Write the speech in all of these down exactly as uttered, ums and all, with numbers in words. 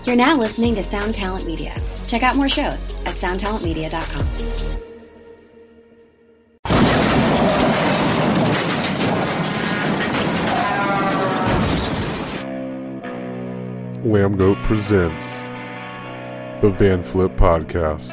You're now listening to Sound Talent Media. Check out more shows at sound talent media dot com. Lambgoat presents the Van Flip Podcast.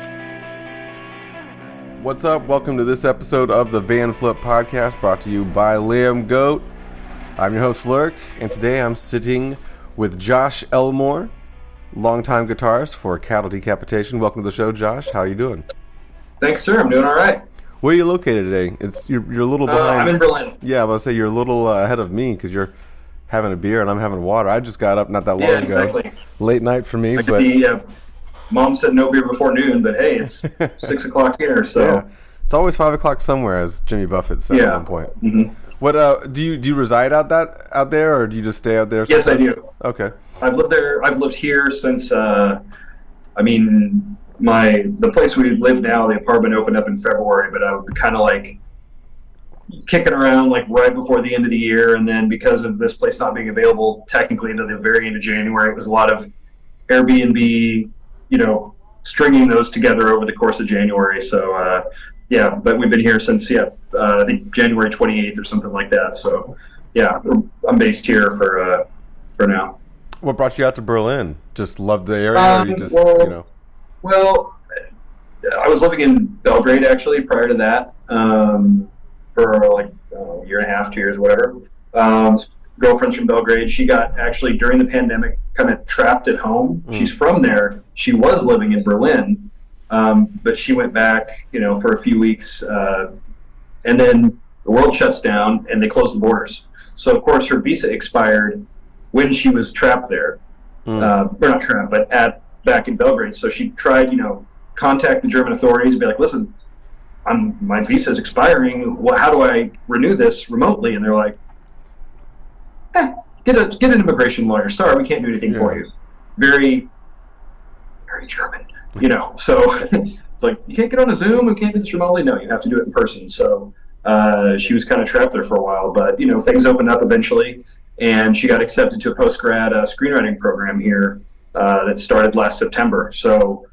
What's up? Welcome to this episode of the Van Flip Podcast, brought to you by Lambgoat. I'm your host, Lurk, and today I'm sitting with Josh Elmore, longtime guitarist for Cattle Decapitation. Welcome to the show, Josh. How are you doing? Thanks, sir. I'm doing all right. Where are you located today? It's You're, you're a little behind. Uh, I'm in Berlin. Yeah, I was going to say you're a little uh, ahead of me because you're having a beer and I'm having water. I just got up not that long yeah, ago. Exactly. Late night for me. I but be, uh, Mom said no beer before noon, but hey, it's six o'clock here, so yeah. It's always five o'clock somewhere, as Jimmy Buffett said yeah. at one point. Mm-hmm. What uh, do you do? You reside out that out there, or do you just stay out there? Yes, I do. Okay. I've lived there. I've lived here since. Uh, I mean, my the place we live now, the apartment opened up in February, but I would kind of like kicking around like right before the end of the year, and then because of this place not being available technically until the very end of January, it was a lot of Airbnb, you know, stringing those together over the course of January. So uh, yeah, but we've been here since yeah, uh, I think January twenty-eighth or something like that. So yeah, I'm based here for uh, for now. What brought you out to Berlin? Just loved the area, um, or you just well, you know? Well, I was living in Belgrade actually prior to that. Um, for like uh, a year and a half, two years, whatever. Um, girlfriend's from Belgrade. She got actually during the pandemic kind of trapped at home. Mm. She's from there. She was living in Berlin, um, but she went back, you know, for a few weeks, uh, and then the world shuts down and they close the borders. So of course her visa expired when she was trapped there, mm. uh, or not trapped, but at back in Belgrade. So she tried, you know, contact the German authorities and be like, listen, I'm, my visa is expiring. Well, how do I renew this remotely? And they're like, eh, get a get an immigration lawyer. Sorry, we can't do anything yeah. for you. Very, very German, you know. So it's like, you can't get on a Zoom. We can't do this remotely. No, you have to do it in person. So uh, she was kind of trapped there for a while. But, you know, things opened up eventually. And she got accepted to a post-grad uh, screenwriting program here uh, that started last September. So,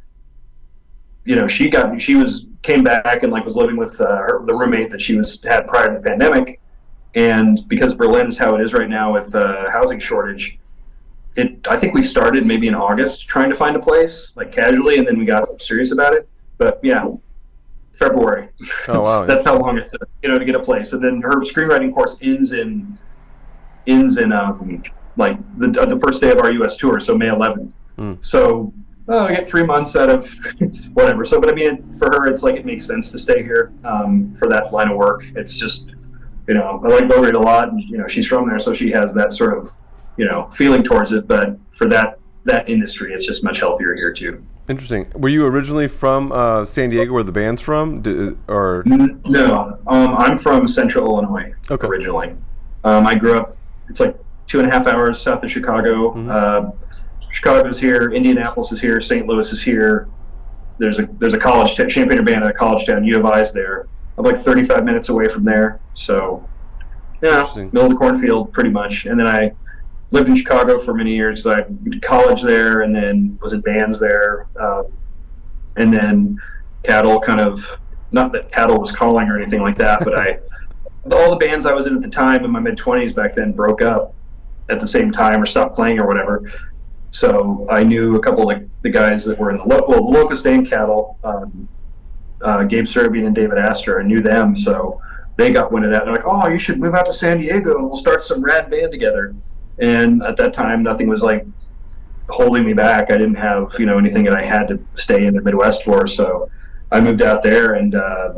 you know, she got, she was, came back and like was living with uh, her, the roommate that she was had prior to the pandemic. And because Berlin is how it is right now with uh, housing shortage, it, I think we started maybe in August trying to find a place like casually, and then we got serious about it. But yeah, February. Oh wow. That's how long it took, you know, to get a place. And then her screenwriting course ends in, ends in um, like the, the first day of our U S tour. So May eleventh. Mm. So, oh, I get three months out of whatever. So, but I mean, for her, it's like it makes sense to stay here um, for that line of work. It's just, you know, I like Belgrade a lot, and you know, she's from there, so she has that sort of, you know, feeling towards it. But for that that industry, it's just much healthier here too. Interesting. Were you originally from uh, San Diego, where the band's from, Did, or no? Um, I'm from Central Illinois okay. originally. Um, I grew up. It's like two and a half hours south of Chicago. Mm-hmm. Uh, Chicago's here, Indianapolis is here, Saint Louis is here. There's a there's a college t- Champaign-Urbana, a college town. U of I's there. I'm like thirty-five minutes away from there. So, yeah, middle of the cornfield, pretty much. And then I lived in Chicago for many years. I did college there, and then was in bands there. Uh, and then Cattle kind of, not that Cattle was calling or anything like that, but I all the bands I was in at the time in my mid twenties back then broke up at the same time or stopped playing or whatever. So I knew a couple of like, the guys that were in the, lo- well, the Locust and Cattle, um, uh, Gabe Serbian and David Astor. I knew them, so they got wind of that. They're like, oh, you should move out to San Diego and we'll start some rad band together. And at that time, nothing was like holding me back. I didn't have, you know, anything that I had to stay in the Midwest for. So I moved out there, and uh,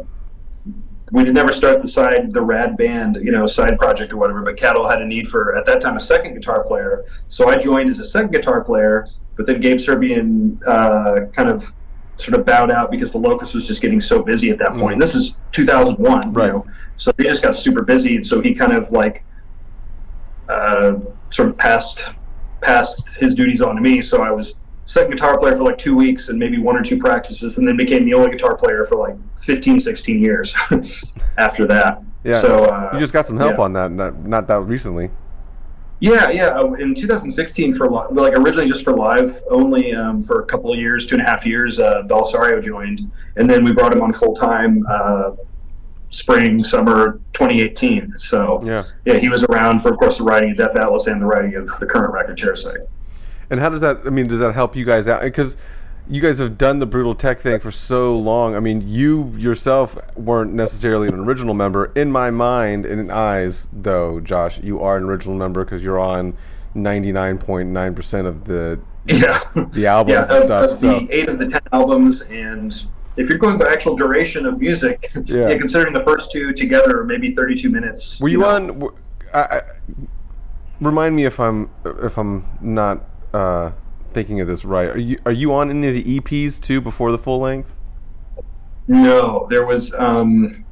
we did never start the side, the rad band, you know, side project or whatever, but Cattle had a need for, at that time, a second guitar player. So I joined as a second guitar player, but then Gabe Serbian uh, kind of sort of bowed out because the Locust was just getting so busy at that point. Mm. This is two thousand one, right. You know, so they just got super busy, and so he kind of like uh, sort of passed passed his duties on to me. So I was second guitar player for like two weeks and maybe one or two practices, and then became the only guitar player for like fifteen, sixteen years after that. Yeah. So uh, you just got some help yeah. on that, not, not that recently. Yeah, yeah. uh, In two thousand sixteen, for li- like originally just for live only, um, for a couple of years, two and a half years, uh, Belisario joined, and then we brought him on full time uh, spring summer twenty eighteen. So Yeah. yeah, he was around for, of course, the writing of Death Atlas and the writing of the current record, Terrasite. And how does that? I mean, does that help you guys out? Because you guys have done the Brutal Tech thing for so long. I mean, you yourself weren't necessarily an original member. In my mind and in eyes, though, Josh, you are an original member because you're on ninety-nine point nine percent of the Yeah, the albums yeah. and Of, stuff. of So the eight of the ten albums, and if you're going by actual duration of music, Yeah. yeah, considering the first two together, are maybe thirty-two minutes. were you know. on? w- I, I, remind me if I'm if I'm not uh, thinking of this right. Are you are you on any of the E Ps too before the full length? No, there was. Um,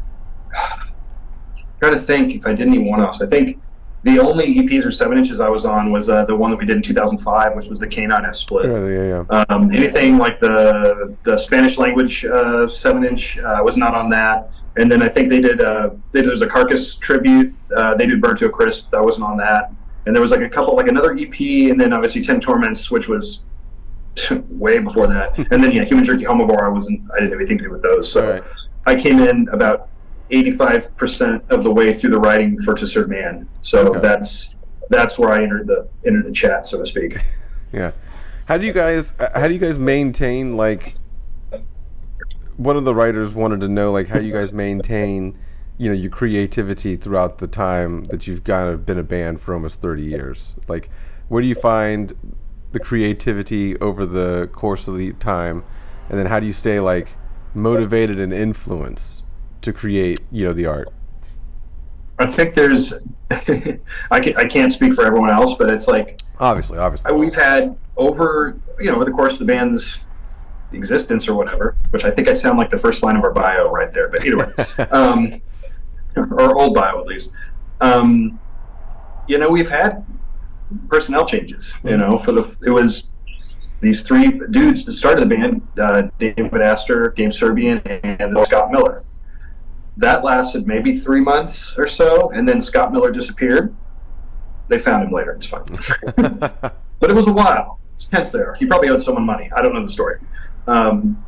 try to think if I did any one-offs. I think the only E Ps or seven inches I was on was uh, the one that we did in two thousand five, which was the K nine S split. Yeah, yeah, yeah. Um, anything like the the Spanish language uh, seven inch uh, was not on that. And then I think they did uh, they did there was a Carcass tribute. Uh, they did Burn to a Crisp. That wasn't on that. And there was like a couple, like another E P, and then obviously Ten Torments, which was way before that. And then yeah, Human Jerky Homivore. I wasn't. I didn't have anything to do with those. So Right. I came in about eighty-five percent of the way through the writing for To Serve Man. So Okay. that's that's where I entered the entered the chat, so to speak. Yeah. How do you guys how do you guys maintain, like, one of the writers wanted to know, like, how you guys maintain, you know, your creativity throughout the time that you've kind of been a band for almost thirty years? Like, where do you find the creativity over the course of the time? And then how do you stay, like, motivated and influenced to create, you know, the art? I think there's, I, can, I can't speak for everyone else, but it's like, Obviously, obviously. we've had over, you know, over the course of the band's existence or whatever, which I think I sound like the first line of our bio right there, but either way, um, or old bio at least. Um, you know, we've had personnel changes, you know, for the, it was these three dudes that started the band, uh, David Astor, Gabe Serbian, and Scott Miller. That lasted maybe three months or so, and then Scott Miller disappeared. They found him later. It's fine. But it was a while. It's tense there. He probably owed someone money. I don't know the story. Um,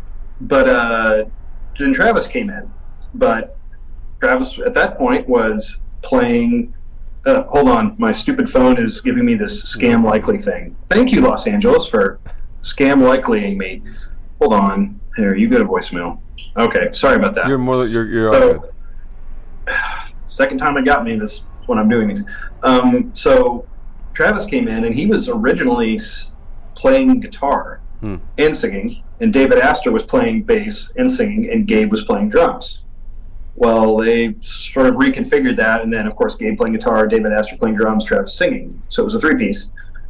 but uh, then Travis came in. But Travis, at that point, was playing... Uh, hold on. My stupid phone is giving me this scam likely thing. Thank you, Los Angeles, for scam likelying me. Hold on. Here, you go to voicemail. Okay, sorry about that. You're more, you're, you're So, all good. second time it got me this when I'm doing these. Um, so Travis came in, and he was originally s- playing guitar Hmm. and singing, and David Astor was playing bass and singing, and Gabe was playing drums. Well, they sort of reconfigured that, and then, of course, Gabe playing guitar, David Astor playing drums, Travis singing. So it was a three-piece.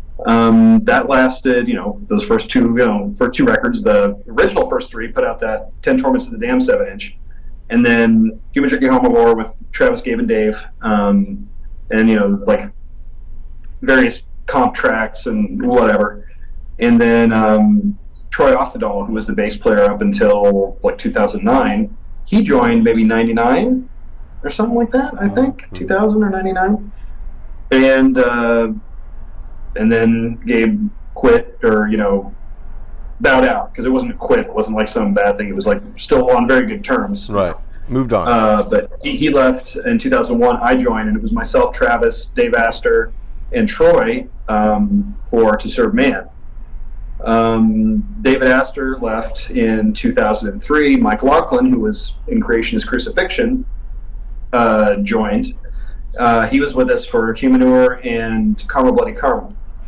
Um, that lasted, you know, those first two, you know, for two records. The original first three put out that Ten Torments of the Damned seven inch, and then Human Jerky Homivore with Travis, Gabe, and Dave, um, and you know, like various comp tracks and whatever. And then um, Troy Oftedal, who was the bass player up until like two thousand nine, he joined maybe ninety-nine or something like that. I think two thousand or ninety-nine, and. Uh, And then Gabe quit, or, you know, bowed out, because it wasn't a quit. It wasn't like some bad thing. It was like still on very good terms. Right. Moved on. Uh, but he, he left in two thousand one. I joined, and it was myself, Travis, Dave Astor, and Troy um, for To Serve Man. Um, David Astor left in two thousand three. Mike Laughlin, who was in Creationist Crucifixion, uh, joined. Uh, he was with us for Humanure and Karma Bloody Karma.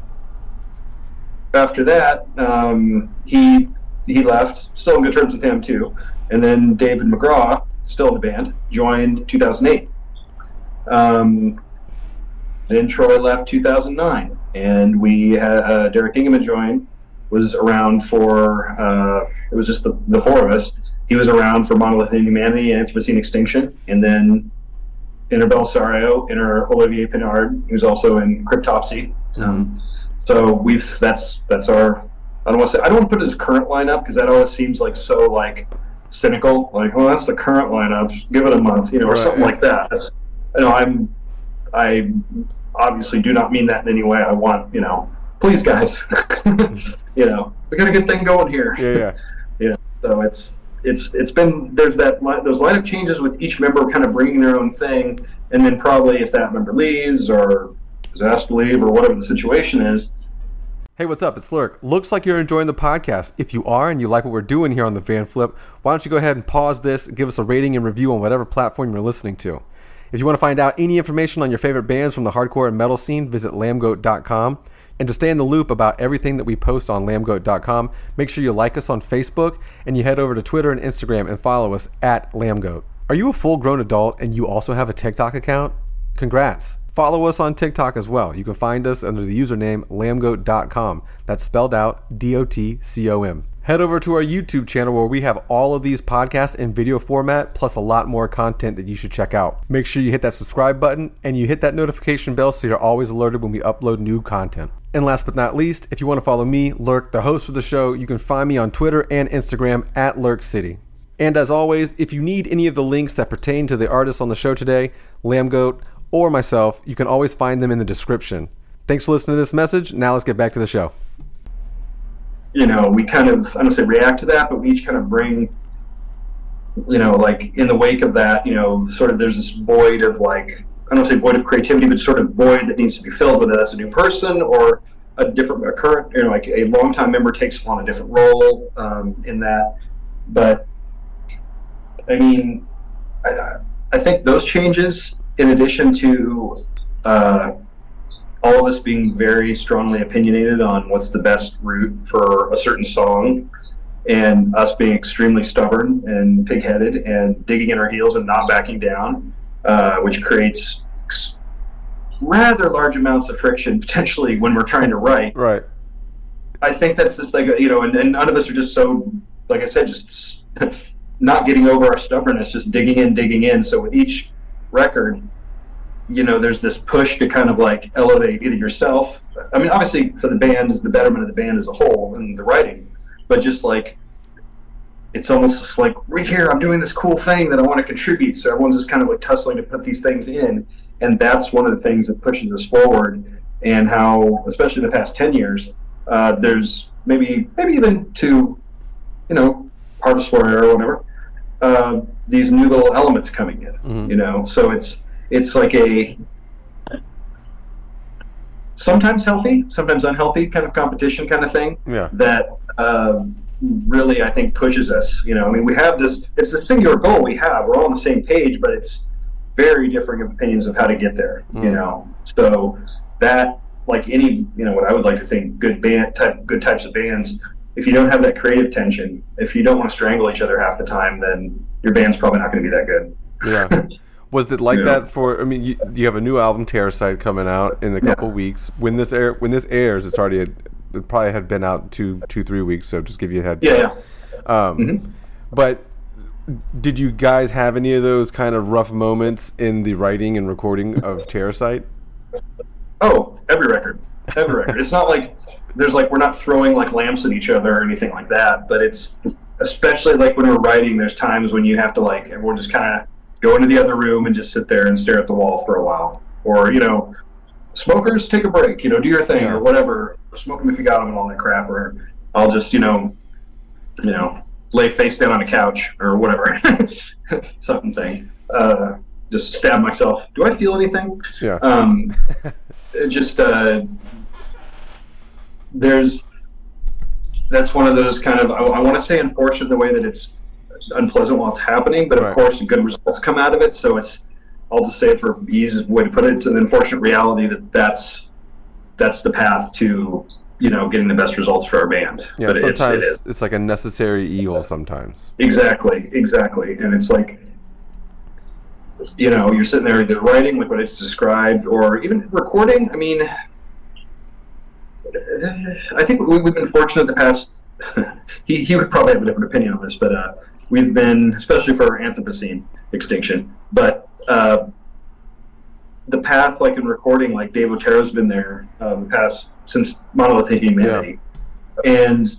After that, um, he he left, still in good terms with him too. And then David McGraw, still in the band, joined two thousand eight. Um, then Troy left two thousand nine, and we had uh, Derek Ingeman join. Was around for uh, it was just the, the four of us. He was around for Monolith Inhumanity and Anthropocene Extinction, and then Enter Belisario, enter Olivier Pinard, who's also in Cryptopsy. Um, so we've that's that's our. I don't want to say I don't want to put it as current lineup, because that always seems like so like cynical. Like, well, that's the current lineup. Give it a month, you know, or Right. something like that. That's, you know, I'm I obviously do not mean that in any way. I want, you know, please guys, you know, we got a good thing going here. Yeah, yeah. You know, so it's it's it's been there's that those lineup changes with each member kind of bringing their own thing, and then probably if that member leaves or is asked to leave or whatever the situation is. Hey, what's up? It's Lurk. Looks like you're enjoying the podcast. If you are and you like what we're doing here on the Van Flip, why don't you go ahead and pause this, give us a rating and review on whatever platform you're listening to. If you want to find out any information on your favorite bands from the hardcore and metal scene, visit lambgoat dot com. And to stay in the loop about everything that we post on lambgoat dot com, make sure you like us on Facebook and you head over to Twitter and Instagram and follow us at lambgoat. Are you a full-grown adult and you also have a TikTok account? Congrats. Follow us on TikTok as well. You can find us under the username lambgoat dot com. That's spelled out D O T C O M. Head over to our YouTube channel where we have all of these podcasts in video format, plus a lot more content that you should check out. Make sure you hit that subscribe button and you hit that notification bell so you're always alerted when we upload new content. And last but not least, if you want to follow me, Lurk, the host of the show, you can find me on Twitter and Instagram at Lurk City. And as always, if you need any of the links that pertain to the artists on the show today, Lambgoat, or myself, you can always find them in the description. Thanks for listening to this message. Now let's get back to the show. You know, we kind of, I don't say react to that, but we each kind of bring, you know, like in the wake of that, you know, sort of there's this void of like, I don't say void of creativity, but sort of void that needs to be filled, whether that's a new person or a different, a current, you know, like a longtime member takes on a different role um, in that. But, I mean, I, I think those changes, in addition to uh, all of us being very strongly opinionated on what's the best route for a certain song, and us being extremely stubborn and pig-headed and digging in our heels and not backing down, uh, which creates rather large amounts of friction potentially when we're trying to write. Right. I think that's just like, you know, and, and none of us are just so, like I said, just not getting over our stubbornness, just digging in, digging in. So with each record, you know, there's this push to kind of like elevate either yourself. I mean, obviously for the band is the betterment of the band as a whole and the writing, but just like, it's almost just like, right here, I'm doing this cool thing that I want to contribute. So everyone's just kind of like tussling to put these things in. And that's one of the things that pushes us forward, and how, especially in the past ten years, uh, there's maybe, maybe even to, you know, Harvest Floor era or whatever, uh, these new little elements coming in, mm-hmm. you know? So it's, it's like a sometimes healthy, sometimes unhealthy kind of competition kind of thing. Yeah. That um, really, I think, pushes us. You know, I mean, we have this, it's the singular goal we have. We're all on the same page, but it's very differing opinions of how to get there, mm. you know? So that, like any, you know, what I would like to think good band type, good types of bands, if you don't have that creative tension, if you don't want to strangle each other half the time, then your band's probably not going to be that good. Yeah. Was it like yeah. that for? I mean, you, you have a new album, Terrorcite, coming out in a couple yeah. weeks. When this air, when this airs, it's already it probably had been out two, two, three weeks. So just give you a heads yeah, up. Yeah. Um, mm-hmm. But did you guys have any of those kind of rough moments in the writing and recording of Terrorcite? Oh, every record, every record. It's not like there's like we're not throwing like lamps at each other or anything like that. But it's especially like when we're writing, there's times when you have to like everyone just kind of go into the other room and just sit there and stare at the wall for a while. Or, you know, smokers, take a break, you know, do your thing yeah. or whatever. Smoke them if you got them and all that crap. Or I'll just, you know, you know, lay face down on a couch or whatever. Something thing. Uh, just stab myself. Do I feel anything? Yeah. Um, just, uh, there's, that's one of those kind of, I, I want to say unfortunate the way that it's unpleasant while it's happening, but of right. course good results come out of it. So it's, I'll just say it for ease of way to put it, it's an unfortunate reality that that's that's the path to, you know, getting the best results for our band. Yeah, but sometimes it's, it is. It's like a necessary evil sometimes. Exactly, exactly. And it's like, you know, you're sitting there either writing like what I just described or even recording. I mean, I think we've been fortunate the past, he, he would probably have a different opinion on this, but uh, we've been, especially for Anthropocene extinction, but uh, the path, like in recording, like Dave Otero's been there um, the past, since Monolithic Humanity. Yeah. And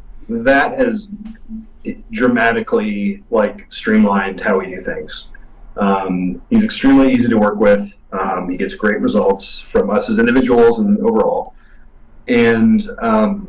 that has dramatically, like, streamlined how we do things. Um, he's extremely easy to work with. Um, he gets great results from us as individuals and overall. And um,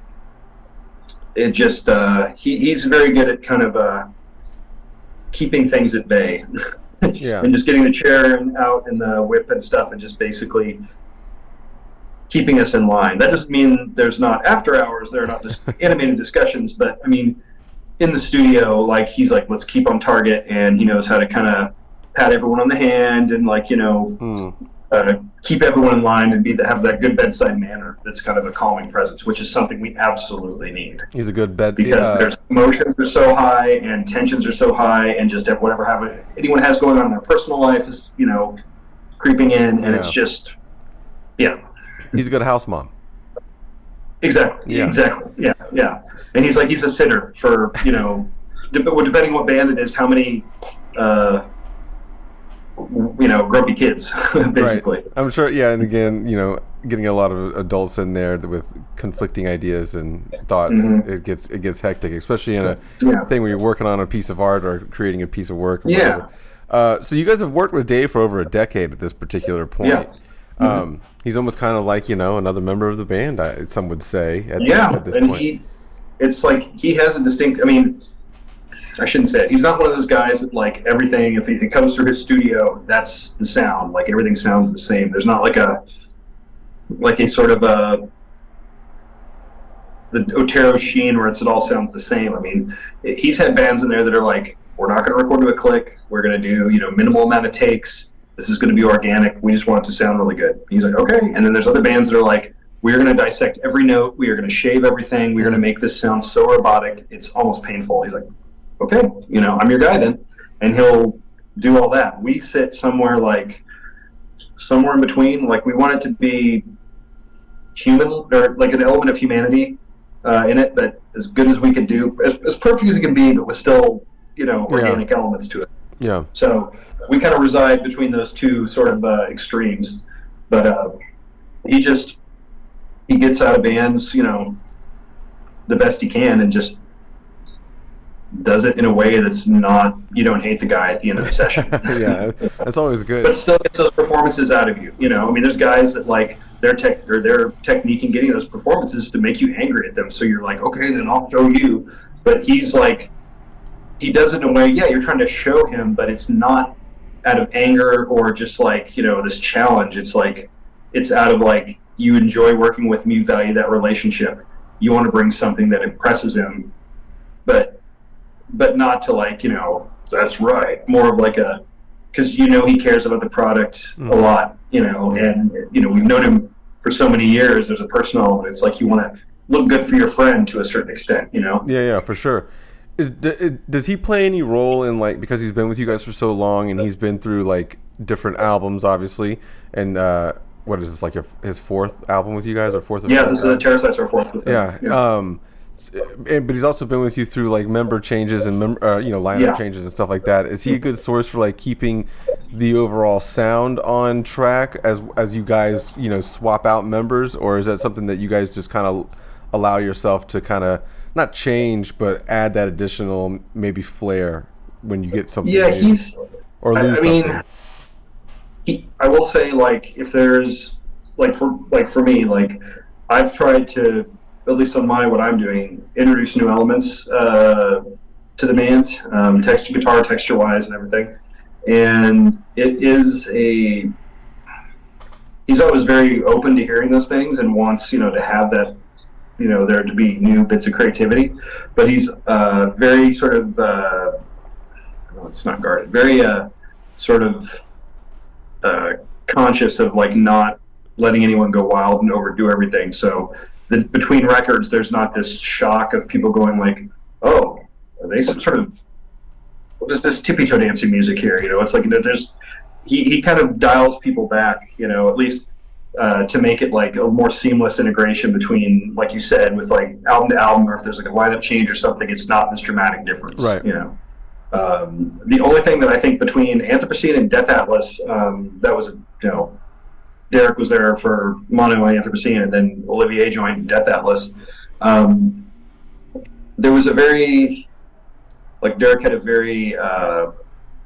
it just, uh, he, he's very good at kind of uh, keeping things at bay. Yeah. And just getting the chair and out and the whip and stuff and just basically keeping us in line. That doesn't mean there's not after hours, there are not dis- animated discussions, but I mean, in the studio, like he's like, let's keep on target, and he knows how to kind of pat everyone on the hand and like, you know, Mm. uh, keep everyone in line and be have that good bedside manner that's kind of a calming presence, which is something we absolutely need. He's a good bed Because uh, there's emotions are so high and tensions are so high, and just whatever have anyone has going on in their personal life is, you know, creeping in, and Yeah. it's just, yeah. He's a good house mom. Exactly. Yeah. Exactly. Yeah. Yeah. And he's like, he's a sitter for, you know, de- depending what band it is, how many, uh, you know, grumpy kids, basically. Right. I'm sure. Yeah. And again, you know, getting a lot of adults in there with conflicting ideas and thoughts, Mhm. it gets it gets hectic, especially in a Yeah. thing where you're working on a piece of art or creating a piece of work. Or Yeah. whatever. Uh, so you guys have worked with Dave for over a decade at this particular point. Yeah. Um, he's almost kind of like, you know, another member of the band, I, some would say. At, Yeah. at this And point. he, it's like, he has a distinct, I mean, I shouldn't say it. He's not one of those guys that like everything, if it comes through his studio, that's the sound. Like everything sounds the same. There's not like a, like a sort of a, the Otero Sheen where it's, it all sounds the same. I mean, he's had bands in there that are like, we're not going to record to a click. We're going to do, you know, minimal amount of takes. This is going to be organic. We just want it to sound really good. He's like, okay. And then there's other bands that are like, we're going to dissect every note. We are going to shave everything. We're going to make this sound so robotic, it's almost painful. He's like, okay, you know, I'm your guy then. And he'll do all that. We sit somewhere like, somewhere in between. Like we want it to be human, or like an element of humanity uh, in it, but as good as we can do, as, as perfect as it can be, but with still, you know, organic Yeah. elements to it. Yeah. So we kind of reside between those two sort of uh, extremes. But uh, he just, he gets out of bands, you know, the best he can, and just does it in a way that's not, you don't hate the guy at the end of the session. Yeah, that's always good. But still gets those performances out of you. You know, I mean, there's guys that like their tech or their technique in getting those performances to make you angry at them. So you're like, okay, then I'll show you. But he's like, he does it in a way, yeah, you're trying to show him, but it's not out of anger or just like, you know, this challenge. It's like, it's out of like, you enjoy working with me, you value that relationship. You want to bring something that impresses him, but, but not to like, you know, that's right. More of like a, because you know he cares about the product Mm. a lot, you know, and you know we've known him for so many years. There's a personal element. It's like you want to look good for your friend to a certain extent, you know. Yeah, yeah, for sure. Is, d- does he play any role in like, because he's been with you guys for so long and he's been through like different albums, obviously, and uh, what is this, like your, his fourth album with you guys, or fourth? Or Yeah, fifth this is album? a Terrasites our fourth with him. Yeah. yeah. Um, s- and, but he's also been with you through like member changes and mem- uh, you know lineup Yeah. changes and stuff like that. Is he a good source for like keeping the overall sound on track as as you guys you know swap out members, or is that something that you guys just kind of allow yourself to kind of not change but add that additional maybe flair when you get something Yeah, new, he's. or I, lose I mean, something? he. I will say, like, if there's like for like for me, like I've tried to, at least on my what I'm doing, introduce new elements uh, to the band, um, texture, guitar texture wise, and everything. And it is a. He's always very open to hearing those things and wants, you know, to have that, you know, there to be new bits of creativity. But he's uh, very sort of, uh, no, it's not guarded, very uh, sort of uh, conscious of like not letting anyone go wild and overdo everything. So the, between records, there's not this shock of people going like, oh, are they some sort of, what is this tippy toe dancing music here? You know, it's like, you know, there's, he, he kind of dials people back, you know, at least uh, to make it like a more seamless integration between, like you said, with like album to album, or if there's like a lineup change or something, it's not this dramatic difference, Right. you know. Um, the only thing that I think between Anthropocene and Death Atlas, um, that was, you know, Derek was there for Mono and Anthropocene, and then Olivier joined Death Atlas. Um, there was a very, like Derek had a very uh,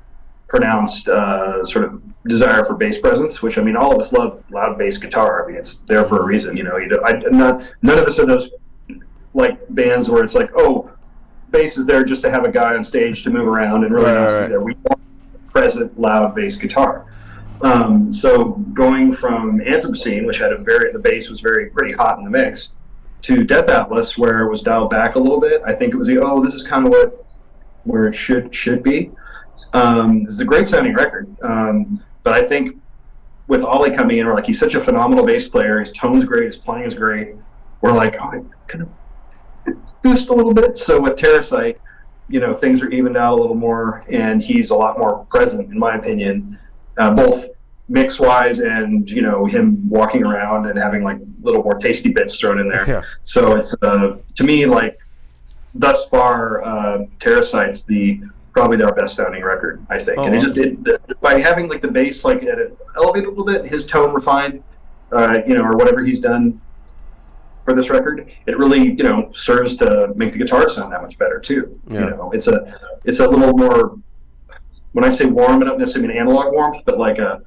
pronounced uh, sort of desire for bass presence, which I mean, all of us love loud bass guitar. I mean, it's there for a reason. You know, you know, I, not none of us are those like bands where it's like, oh, bass is there just to have a guy on stage to move around and really right, not to right. be there. We want present loud bass guitar. Um, so going from Anthropocene, which had a very the bass was very pretty hot in the mix, to Death Atlas, where it was dialed back a little bit. I think it was the oh, this is kind of what where it should should be. Um, this is a great sounding record, um, but I think with Ollie coming in, we're like, he's such a phenomenal bass player. His tone's great, his playing is great. We're like, oh, I kind of boost a little bit. So with Terrasite, you know, things are evened out a little more, and he's a lot more present, in my opinion, uh, both mix-wise and, you know, him walking around and having like little more tasty bits thrown in there. Yeah. So it's uh, to me, like, thus far, uh, Terrasite's the probably our best sounding record, I think. Oh, and it just it, by having like the bass like at it elevated a little bit, his tone refined, uh, you know, or whatever he's done for this record, it really, you know, serves to make the guitar sound that much better too. Yeah. You know, it's a it's a little more. When I say warm, I don't necessarily mean analog warmth, but like a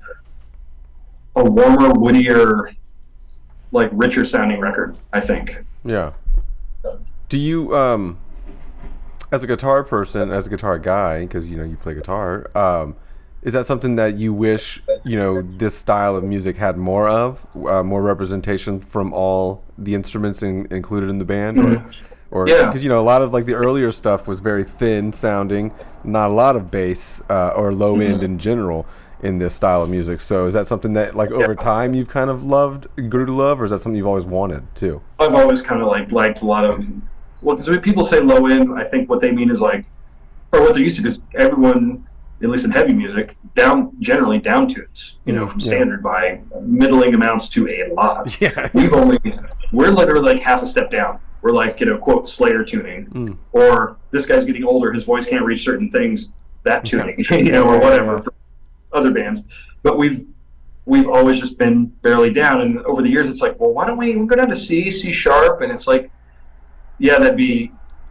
a warmer, woodier, like richer sounding record, I think. Yeah. Do you, um, as a guitar person, as a guitar guy, because you know you play guitar, um, is that something that you wish, you know, this style of music had more of, uh, more representation from all the instruments in, included in the band? Mm-hmm. Or, or Yeah. because you know a lot of like the earlier stuff was very thin sounding, not a lot of bass uh, or low end in general in this style of music. So is that something that like over Yeah. time you've kind of loved, grew to love, or is that something you've always wanted too? I've always kind of like liked a lot of, well, because when people say low end, I think what they mean is like, or what they're used to, because everyone, at least in heavy music, down generally down tunes, you know, from Yeah. standard by middling amounts to a lot. Yeah. We've only, we're literally like half a step down. We're like, you know, quote, Slayer tuning, Mm. or this guy's getting older, his voice can't reach certain things, that tuning, you know, or whatever for other bands. But we've we've always just been barely down, and over the years it's like, well, why don't we we'll go down to C, C sharp, and it's like, yeah, that'd be,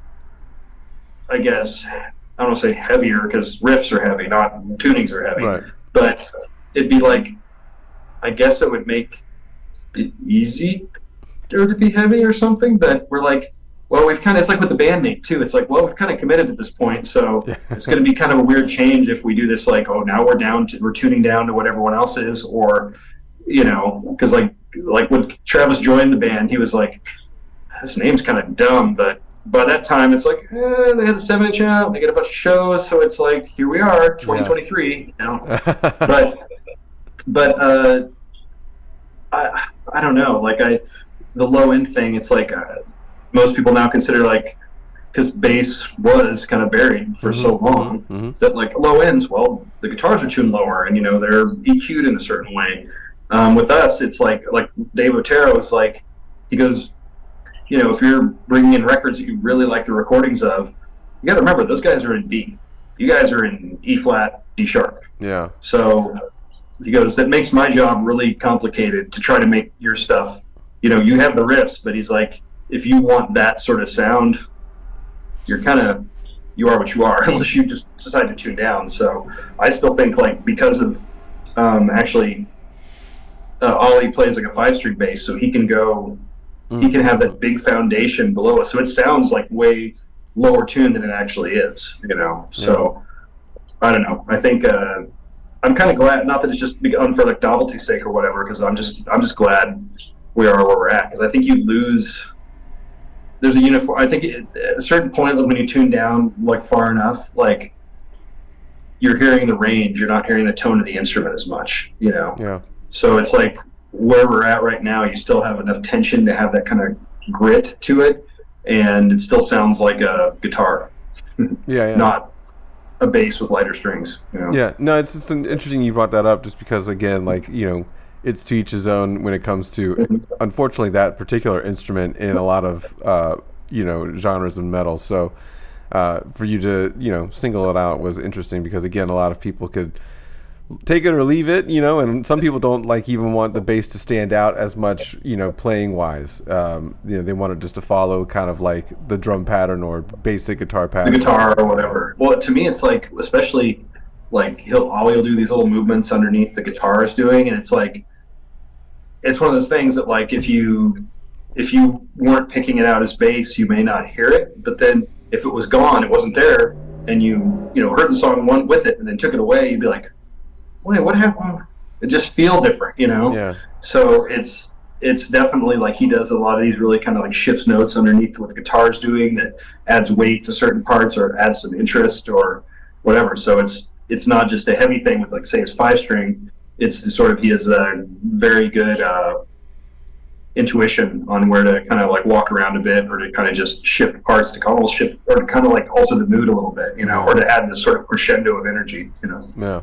I guess, I don't want to say heavier because riffs are heavy, not tunings are heavy, Right. but it'd be like, I guess it would make it easy to be heavy or something. But we're like, well, we've kind of, it's like with the band name too. It's like, well, we've kind of committed at this point, so Yeah. it's going to be kind of a weird change if we do this. Like, oh, now we're down to, we're tuning down to what everyone else is, or, you know, because like like when Travis joined the band, he was like, this name's kind of dumb, but by that time it's like, eh, they had a seven inch out, they get a bunch of shows, so it's like, here we are, twenty twenty-three, you know. but but uh, I I don't know, like I the low end thing, it's like uh, most people now consider like, because bass was kind of buried for Mhm, so long mhm, mhm. that like low ends, well, the guitars are tuned lower, and you know they're E Q'd in a certain way. Um, with us, it's like like Dave Otero is like, he goes, you know, if you're bringing in records that you really like the recordings of, you got to remember those guys are in D. You guys are in E flat, D sharp. Yeah. So he goes, that makes my job really complicated to try to make your stuff. You know, you have the riffs, but he's like, if you want that sort of sound, you're kind of, you are what you are, unless you just decide to tune down. So I still think like because of um, actually uh, Ollie plays like a five string bass, so he can go. He can have that big foundation below us, so it sounds like way lower tuned than it actually is, you know. So I don't know. I think uh, I'm kind of glad, not that it's just done for like novelty's sake or whatever, because I'm just I'm just glad we are where we're at. Because I think you lose. There's a uniform. I think it, at a certain point when you tune down like far enough, like you're hearing the range, you're not hearing the tone of the instrument as much, you know. Yeah. So it's like, where we're at right now, you still have enough tension to have that kind of grit to it, and it still sounds like a guitar, Yeah. Yeah. not a bass with lighter strings. You know? Yeah, no, it's just an interesting you brought that up, just because again, like, you know, it's to each his own when it comes to, unfortunately, that particular instrument in a lot of uh, you know, genres of metal. So uh, for you to, you know, single it out was interesting, because again, a lot of people could take it or leave it, you know, and some people don't like even want the bass to stand out as much, you know, playing wise. Um, you know, they want it just to follow kind of like the drum pattern or basic guitar pattern. The guitar or whatever. Well, to me, it's like, especially like he'll all he'll do these little movements underneath the guitar is doing, and it's like it's one of those things that like if you if you weren't picking it out as bass, you may not hear it, but then if it was gone, it wasn't there, and you you know heard the song one with it and then took it away, you'd be like, wait, what happened? It just feel different, you know. Yeah. So it's it's definitely like he does a lot of these really kind of like shifts notes underneath what the guitar's doing that adds weight to certain parts or adds some interest or whatever. So it's it's not just a heavy thing with like say his five string. It's the sort of he has a very good uh, intuition on where to kind of like walk around a bit or to kind of just shift parts to almost shift or to kind of like alter the mood a little bit, you know, or to add this sort of crescendo of energy, you know. Yeah.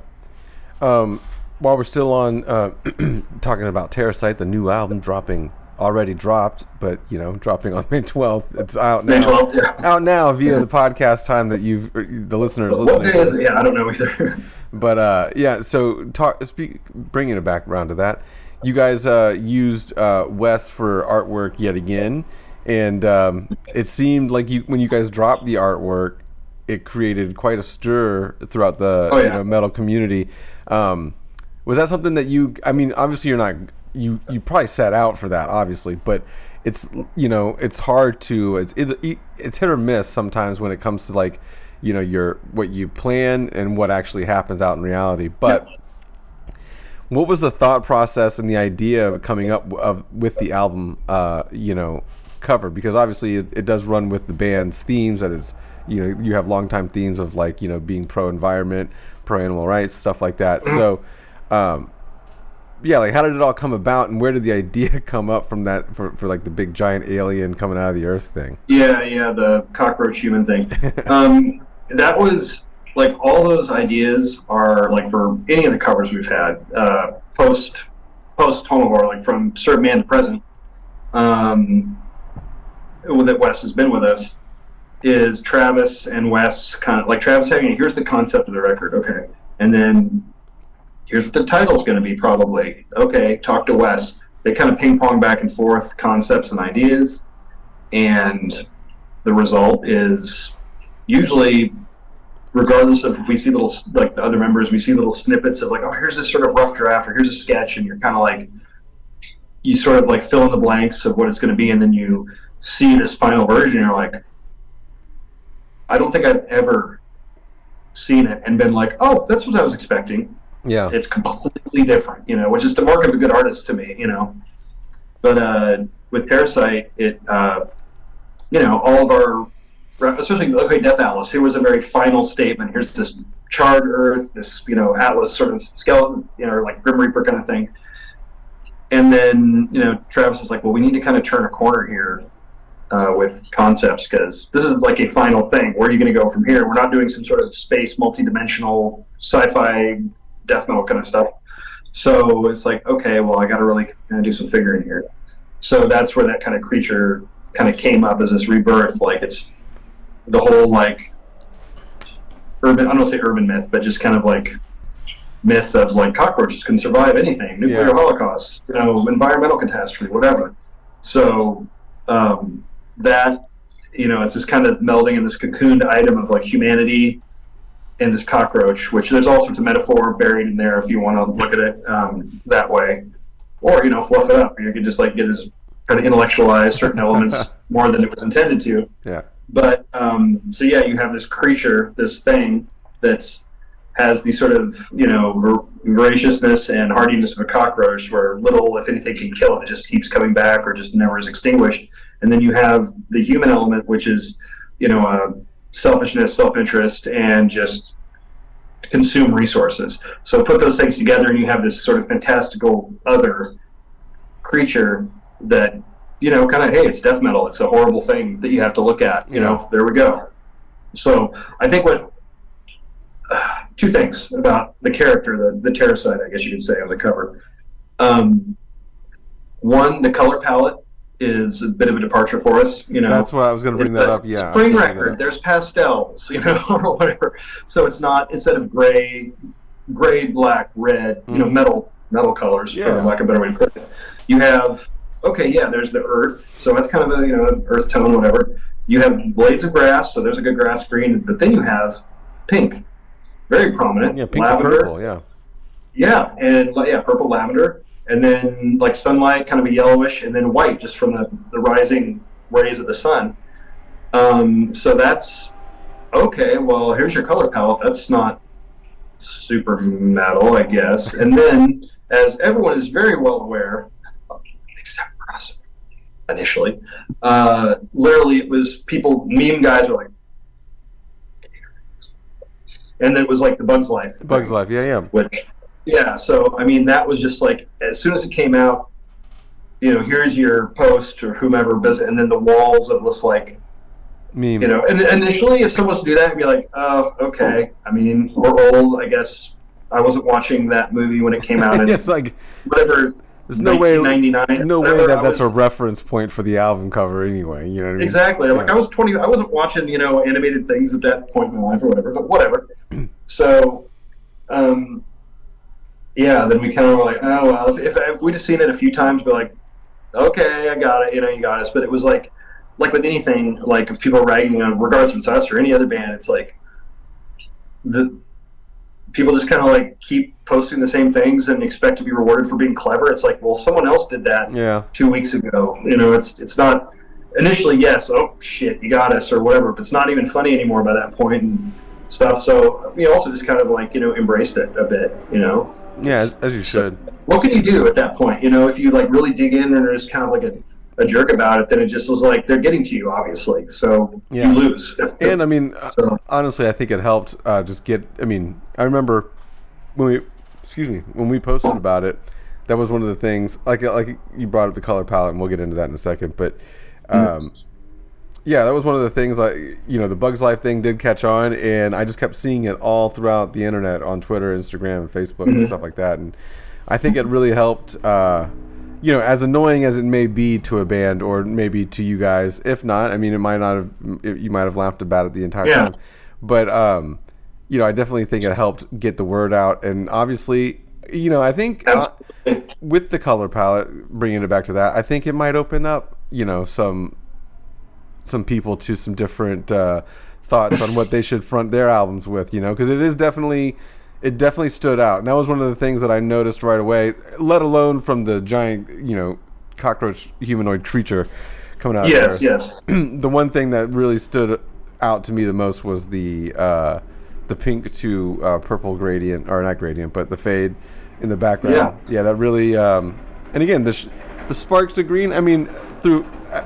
Um, while we're still on uh, talking about Terrasite, the new album dropping already dropped, but you know, dropping on May twelfth. It's out now. May twelfth, yeah. Out now via the podcast time that you've the listeners What listening day to is this. it? Yeah, I don't know either. But uh, yeah, so talk. Speak, bringing it back around to that, you guys uh, used uh, Wes for artwork yet again, and um, it seemed like you when you guys dropped the artwork, it created quite a stir throughout the Oh, yeah. you know, metal community. Um, was that something that you? I mean, obviously you're not. You you probably set out for that, obviously, but it's you know it's hard to it's it, it's hit or miss sometimes when it comes to like you know your what you plan and what actually happens out in reality. But yeah. What was the thought process and the idea of coming up of with the album uh, you know cover? Because obviously it, it does run with the band's themes. That is you know you have longtime themes of like you know being pro environment, pro animal rights, stuff like that. Mm-hmm. So. Um, Yeah, like how did it all come about, and where did the idea come up from that for, for like the big giant alien coming out of the earth thing? Yeah, yeah, the cockroach human thing. um, that was like all those ideas are like for any of the covers we've had uh, post post Homivore, like from Serve Man to present. Um, that Wes has been with us is Travis and Wes kind of like Travis saying, "Here's the concept of the record, okay," and then. Here's what the title's going to be probably. Okay, talk to Wes. They kind of ping pong back and forth concepts and ideas, and the result is usually, regardless of if we see little like the other members, we see little snippets of like, oh, here's this sort of rough draft or here's a sketch, and you're kind of like, you sort of like fill in the blanks of what it's going to be, and then you see this final version, and you're like, I don't think I've ever seen it and been like, oh, that's what I was expecting. Yeah, it's completely different, you know, which is the mark of a good artist to me, you know. But uh, with Terrasite, it, uh, you know, all of our, especially okay, Death Atlas. Here was a very final statement. Here's this charred Earth, this you know Atlas sort of skeleton, you know, like Grim Reaper kind of thing. And then you know, Travis was like, well, we need to kind of turn a corner here uh, with concepts because this is like a final thing. Where are you going to go from here? We're not doing some sort of space, multi-dimensional, sci-fi. Death metal kind of stuff. So it's like, okay, well, I got to really kind of do some figuring here. So that's where that kind of creature kind of came up as this rebirth. Like it's the whole like urban, I don't want to say urban myth, but just kind of like myth of like cockroaches can survive anything, nuclear yeah. holocaust, you know, environmental catastrophe, whatever. So um, that, you know, it's just kind of melding in this cocooned item of like humanity and this cockroach, which there's all sorts of metaphor buried in there if you want to look at it um, that way, or you know, fluff it up. You could just like get as kind of intellectualize certain elements more than it was intended to. Yeah. But um, so yeah, you have this creature, this thing that's has the sort of you know ver- voraciousness and hardiness of a cockroach, where little, if anything, can kill it. It just keeps coming back, or just never is extinguished. And then you have the human element, which is you know. Uh, selfishness, self-interest, and just consume resources. So put those things together and you have this sort of fantastical other creature that, you know, kind of, hey, it's death metal. It's a horrible thing that you have to look at. You yeah. know, there we go. So I think what, uh, two things about the character, the, the Terrasite, I guess you could say, on the cover. Um, one, the color palette is a bit of a departure for us, you know. That's what I was going to bring that up. Yeah, spring record. There's pastels, you know, or whatever. So it's not instead of gray, gray, black, red, mm-hmm. you know, metal, metal colors, yeah. for lack of a better way to put it. You have okay, yeah. There's the earth, so that's kind of a you know earth tone, whatever. You have blades of grass, so there's a good grass green, but then you have pink, very prominent. Yeah, pink lavender. and purple, yeah. Yeah, and yeah, purple lavender, and then like sunlight, kind of a yellowish, and then white, just from the, the rising rays of the sun. Um, so that's okay. Well, here's your color palette. That's not super metal, I guess. And then, as everyone is very well aware, except for us initially, uh, literally it was people, meme guys were like, and then it was like the Bugs Life. Bugs thing, Life, yeah, yeah. Which, yeah, so I mean, that was just like, as soon as it came out, you know, here's your post or whomever, and then the walls of this like, memes. You know, and initially, if someone was to do that, I'd be like, oh, okay. I mean, we're old, I guess. I wasn't watching that movie when it came out. It's like whatever. There's no way, no way that that's was, a reference point for the album cover anyway. You know what I mean? Exactly. Yeah. Like I was twenty. I wasn't watching, you know, animated things at that point in my life or whatever. But whatever. So, um, yeah. Then we kind of were like, oh well. If, if if we'd have seen it a few times, be like, okay, I got it. You know, you got us. But it was like, like with anything, like if people are ragging on, regardless if it's us or any other band, it's like the people just kind of like keep posting the same things and expect to be rewarded for being clever. It's like, well, someone else did that yeah. two weeks ago. You know, it's it's not initially, yes, oh shit, you got us or whatever, but it's not even funny anymore by that point and stuff. So we also just kind of like, you know, embraced it a bit, you know. Yeah, as, as you should. So what can you do at that point? You know, if you like really dig in and are just kind of like a a jerk about it, then it just was like they're getting to you, obviously. So yeah. you lose. And I mean, so. honestly, I think it helped uh, just get. I mean, I remember when we, excuse me, when we posted about it. That was one of the things. Like like you brought up the color palette, and we'll get into that in a second. But um, mm-hmm. yeah, that was one of the things. Like you know, the Bugs Life thing did catch on, and I just kept seeing it all throughout the internet on Twitter, Instagram, and Facebook, mm-hmm. and stuff like that. And I think it really helped. Uh, You know, as annoying as it may be to a band, or maybe to you guys, if not, I mean, it might not have. You might have laughed about it the entire yeah. time, but um, you know, I definitely think it helped get the word out. And obviously, you know, I think uh, with the color palette, bringing it back to that, I think it might open up, you know, some some people to some different uh, thoughts on what they should front their albums with. You know, because it is definitely. It definitely stood out. And that was one of the things that I noticed right away, let alone from the giant, you know, cockroach humanoid creature coming out yes, of there. Yes, yes. The one thing that really stood out to me the most was the uh, the pink to uh, purple gradient, or not gradient, but the fade in the background. Yeah, yeah that really... Um, and again, the, sh- the sparks of green, I mean, through... Uh,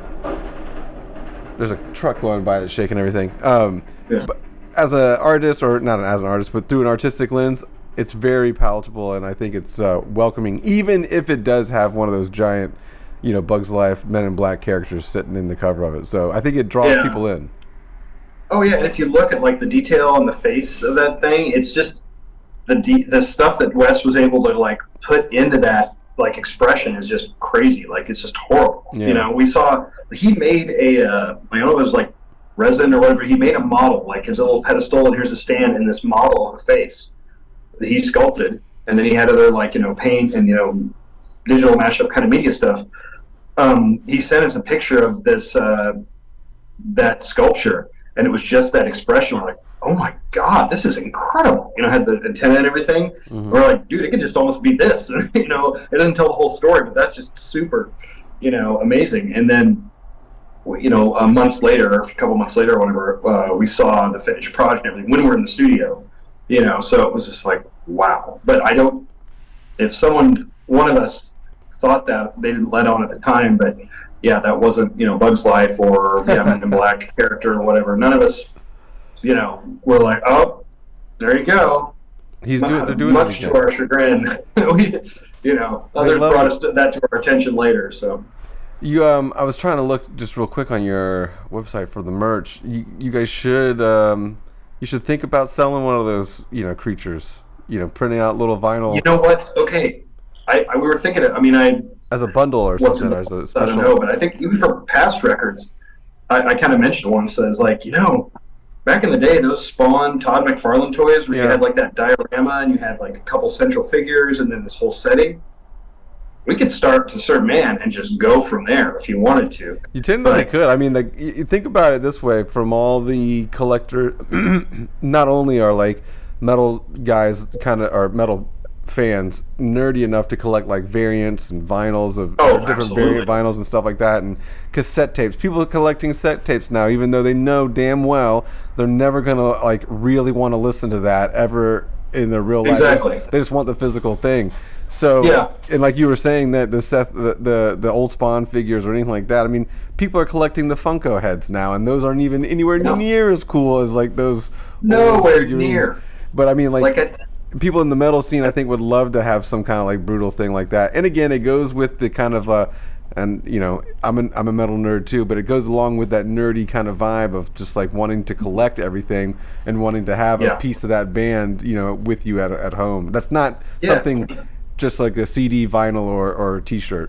there's a truck going by that's shaking everything. Um, yeah. But, as an artist, or not as an artist, but through an artistic lens, it's very palatable, and I think it's uh, welcoming, even if it does have one of those giant, you know, Bugs Life Men in Black characters sitting in the cover of it. So I think it draws yeah. people in. Oh yeah, and if you look at like the detail on the face of that thing, it's just the de- the stuff that Wes was able to like put into that like expression is just crazy. Like it's just horrible. Yeah. You know, we saw he made a uh, I don't know, it was like resin or whatever. He made a model, like here's a little pedestal and here's a stand and this model of a face that he sculpted, and then he had other like, you know, paint and, you know, digital mashup kind of media stuff. Um, he sent us a picture of this uh, that sculpture, and it was just that expression. We're like, oh my god, this is incredible. You know, had the antenna and everything. Mm-hmm. We're like, dude, it could just almost be this. You know, it doesn't tell the whole story, but that's just super, you know, amazing. And then, you know, uh, months later, or a couple months later, or whatever, uh, we saw the finished project and everything when we were in the studio, you know, so it was just like, wow. But I don't, if someone, one of us thought that, they didn't let on at the time, but yeah, that wasn't, you know, Bugs Life or yeah, Men in Black character or whatever. None of us, you know, were like, oh, there you go. He's doing, they're doing much to our chagrin. we, you know, others brought us to, that to our attention later, so. You, um, I was trying to look just real quick on your website for the merch. You, you guys should, um, you should think about selling one of those, you know, creatures. You know, printing out little vinyl. You know what? Okay, I, I we were thinking. Of, I mean, I as a bundle or something, or as a special. I don't know, but I think even for past records, I, I kind of mentioned one. Says like, you know, back in the day, those Spawn Todd McFarlane toys, where yeah. you had like that diorama and you had like a couple central figures and then this whole setting. We could start to serve man and just go from there if you wanted to. You technically could. I mean, like, you think about it this way: from all the collector, not only are like metal guys kind of are metal fans nerdy enough to collect like variants and vinyls of oh, different absolutely. variant vinyls and stuff like that, and cassette tapes. People are collecting cassette tapes now, even though they know damn well they're never gonna like really want to listen to that ever in their real life. Exactly. They just, they just want the physical thing. So, yeah. and like you were saying that the Seth, the, the the old Spawn figures or anything like that. I mean, people are collecting the Funko heads now, and those aren't even anywhere no. near as cool as like those. Nowhere near. But I mean, like, like I, people in the metal scene, I think, would love to have some kind of like brutal thing like that. And again, it goes with the kind of uh, and you know, I'm an, I'm a metal nerd too, but it goes along with that nerdy kind of vibe of just like wanting to collect everything and wanting to have yeah. a piece of that band, you know, with you at at home. That's not yeah. something just like a C D, vinyl, or or a T-shirt.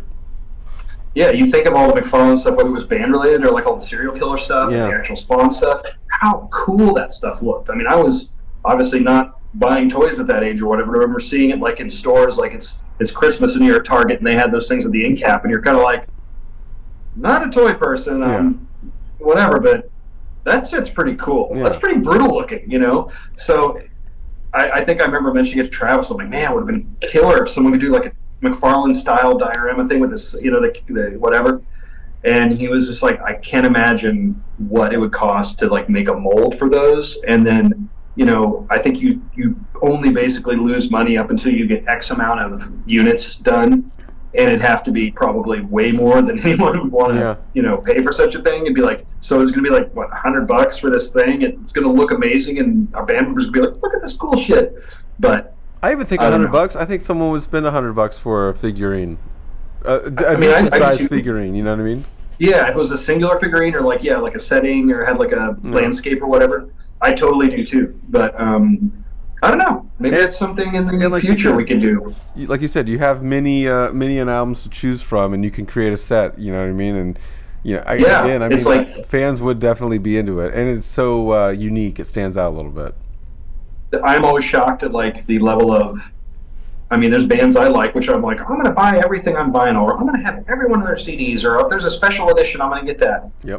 Yeah, you think of all the McFarlane stuff, whether it was band related or like all the serial killer stuff yeah. and the actual Spawn stuff. How cool that stuff looked! I mean, I was obviously not buying toys at that age or whatever. I remember seeing it like in stores, like it's it's Christmas and you're at Target and they had those things with the end cap, and you're kind of like, not a toy person, um, yeah. whatever, but that shit's pretty cool. Yeah. That's pretty brutal looking, you know. So I, I think I remember mentioning it to Travis. I'm like, man, it would have been killer if someone could do like a McFarlane style diorama thing with this, you know, the, the whatever. And he was just like, I can't imagine what it would cost to like make a mold for those, and then. You know, I think you, you only basically lose money up until you get X amount of units done, and it'd have to be probably way more than anyone would want to, yeah. you know, pay for such a thing. It'd be like, so it's going to be like, what, a hundred bucks for this thing? It's going to look amazing, and our band members will be like, look at this cool shit. But I even think a hundred bucks. I think someone would spend a hundred bucks for a figurine, a, a I mean, decent I, sized I, figurine. You know what I mean? Yeah, if it was a singular figurine or like yeah, like a setting or had like a yeah. landscape or whatever. I totally do too, but um, I don't know. Maybe it's something in the like future said, we can do. Like you said, you have many, uh, many an albums to choose from, and you can create a set. You know what I mean? And you know, I, yeah, again, I mean, it's like, fans would definitely be into it, and it's so uh, unique. It stands out a little bit. I'm always shocked at like the level of. I mean, there's bands I like, which I'm like, I'm going to buy everything on vinyl, or I'm going to have every one of their C Ds, or if there's a special edition, I'm going to get that. Yep.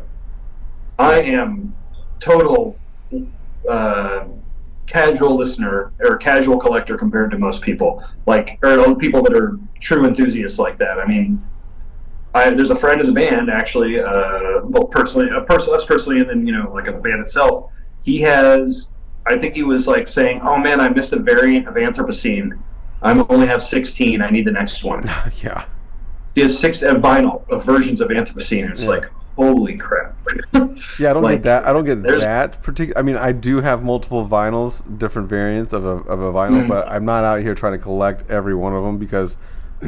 I am total. Uh, casual listener or casual collector compared to most people, like or people that are true enthusiasts like that. I mean, I, there's a friend of the band actually, uh, well, personally, a person, us personally, and then you know, like a band itself. He has, I think he was like saying, "Oh man, I missed a variant of Anthropocene. I only have sixteen. I need the next one." Yeah. He has six uh, vinyl of versions of Anthropocene. It's yeah. like. Holy crap! Yeah, I don't like, get that. I don't get that particular. I mean, I do have multiple vinyls, different variants of a of a vinyl, mm. but I'm not out here trying to collect every one of them because,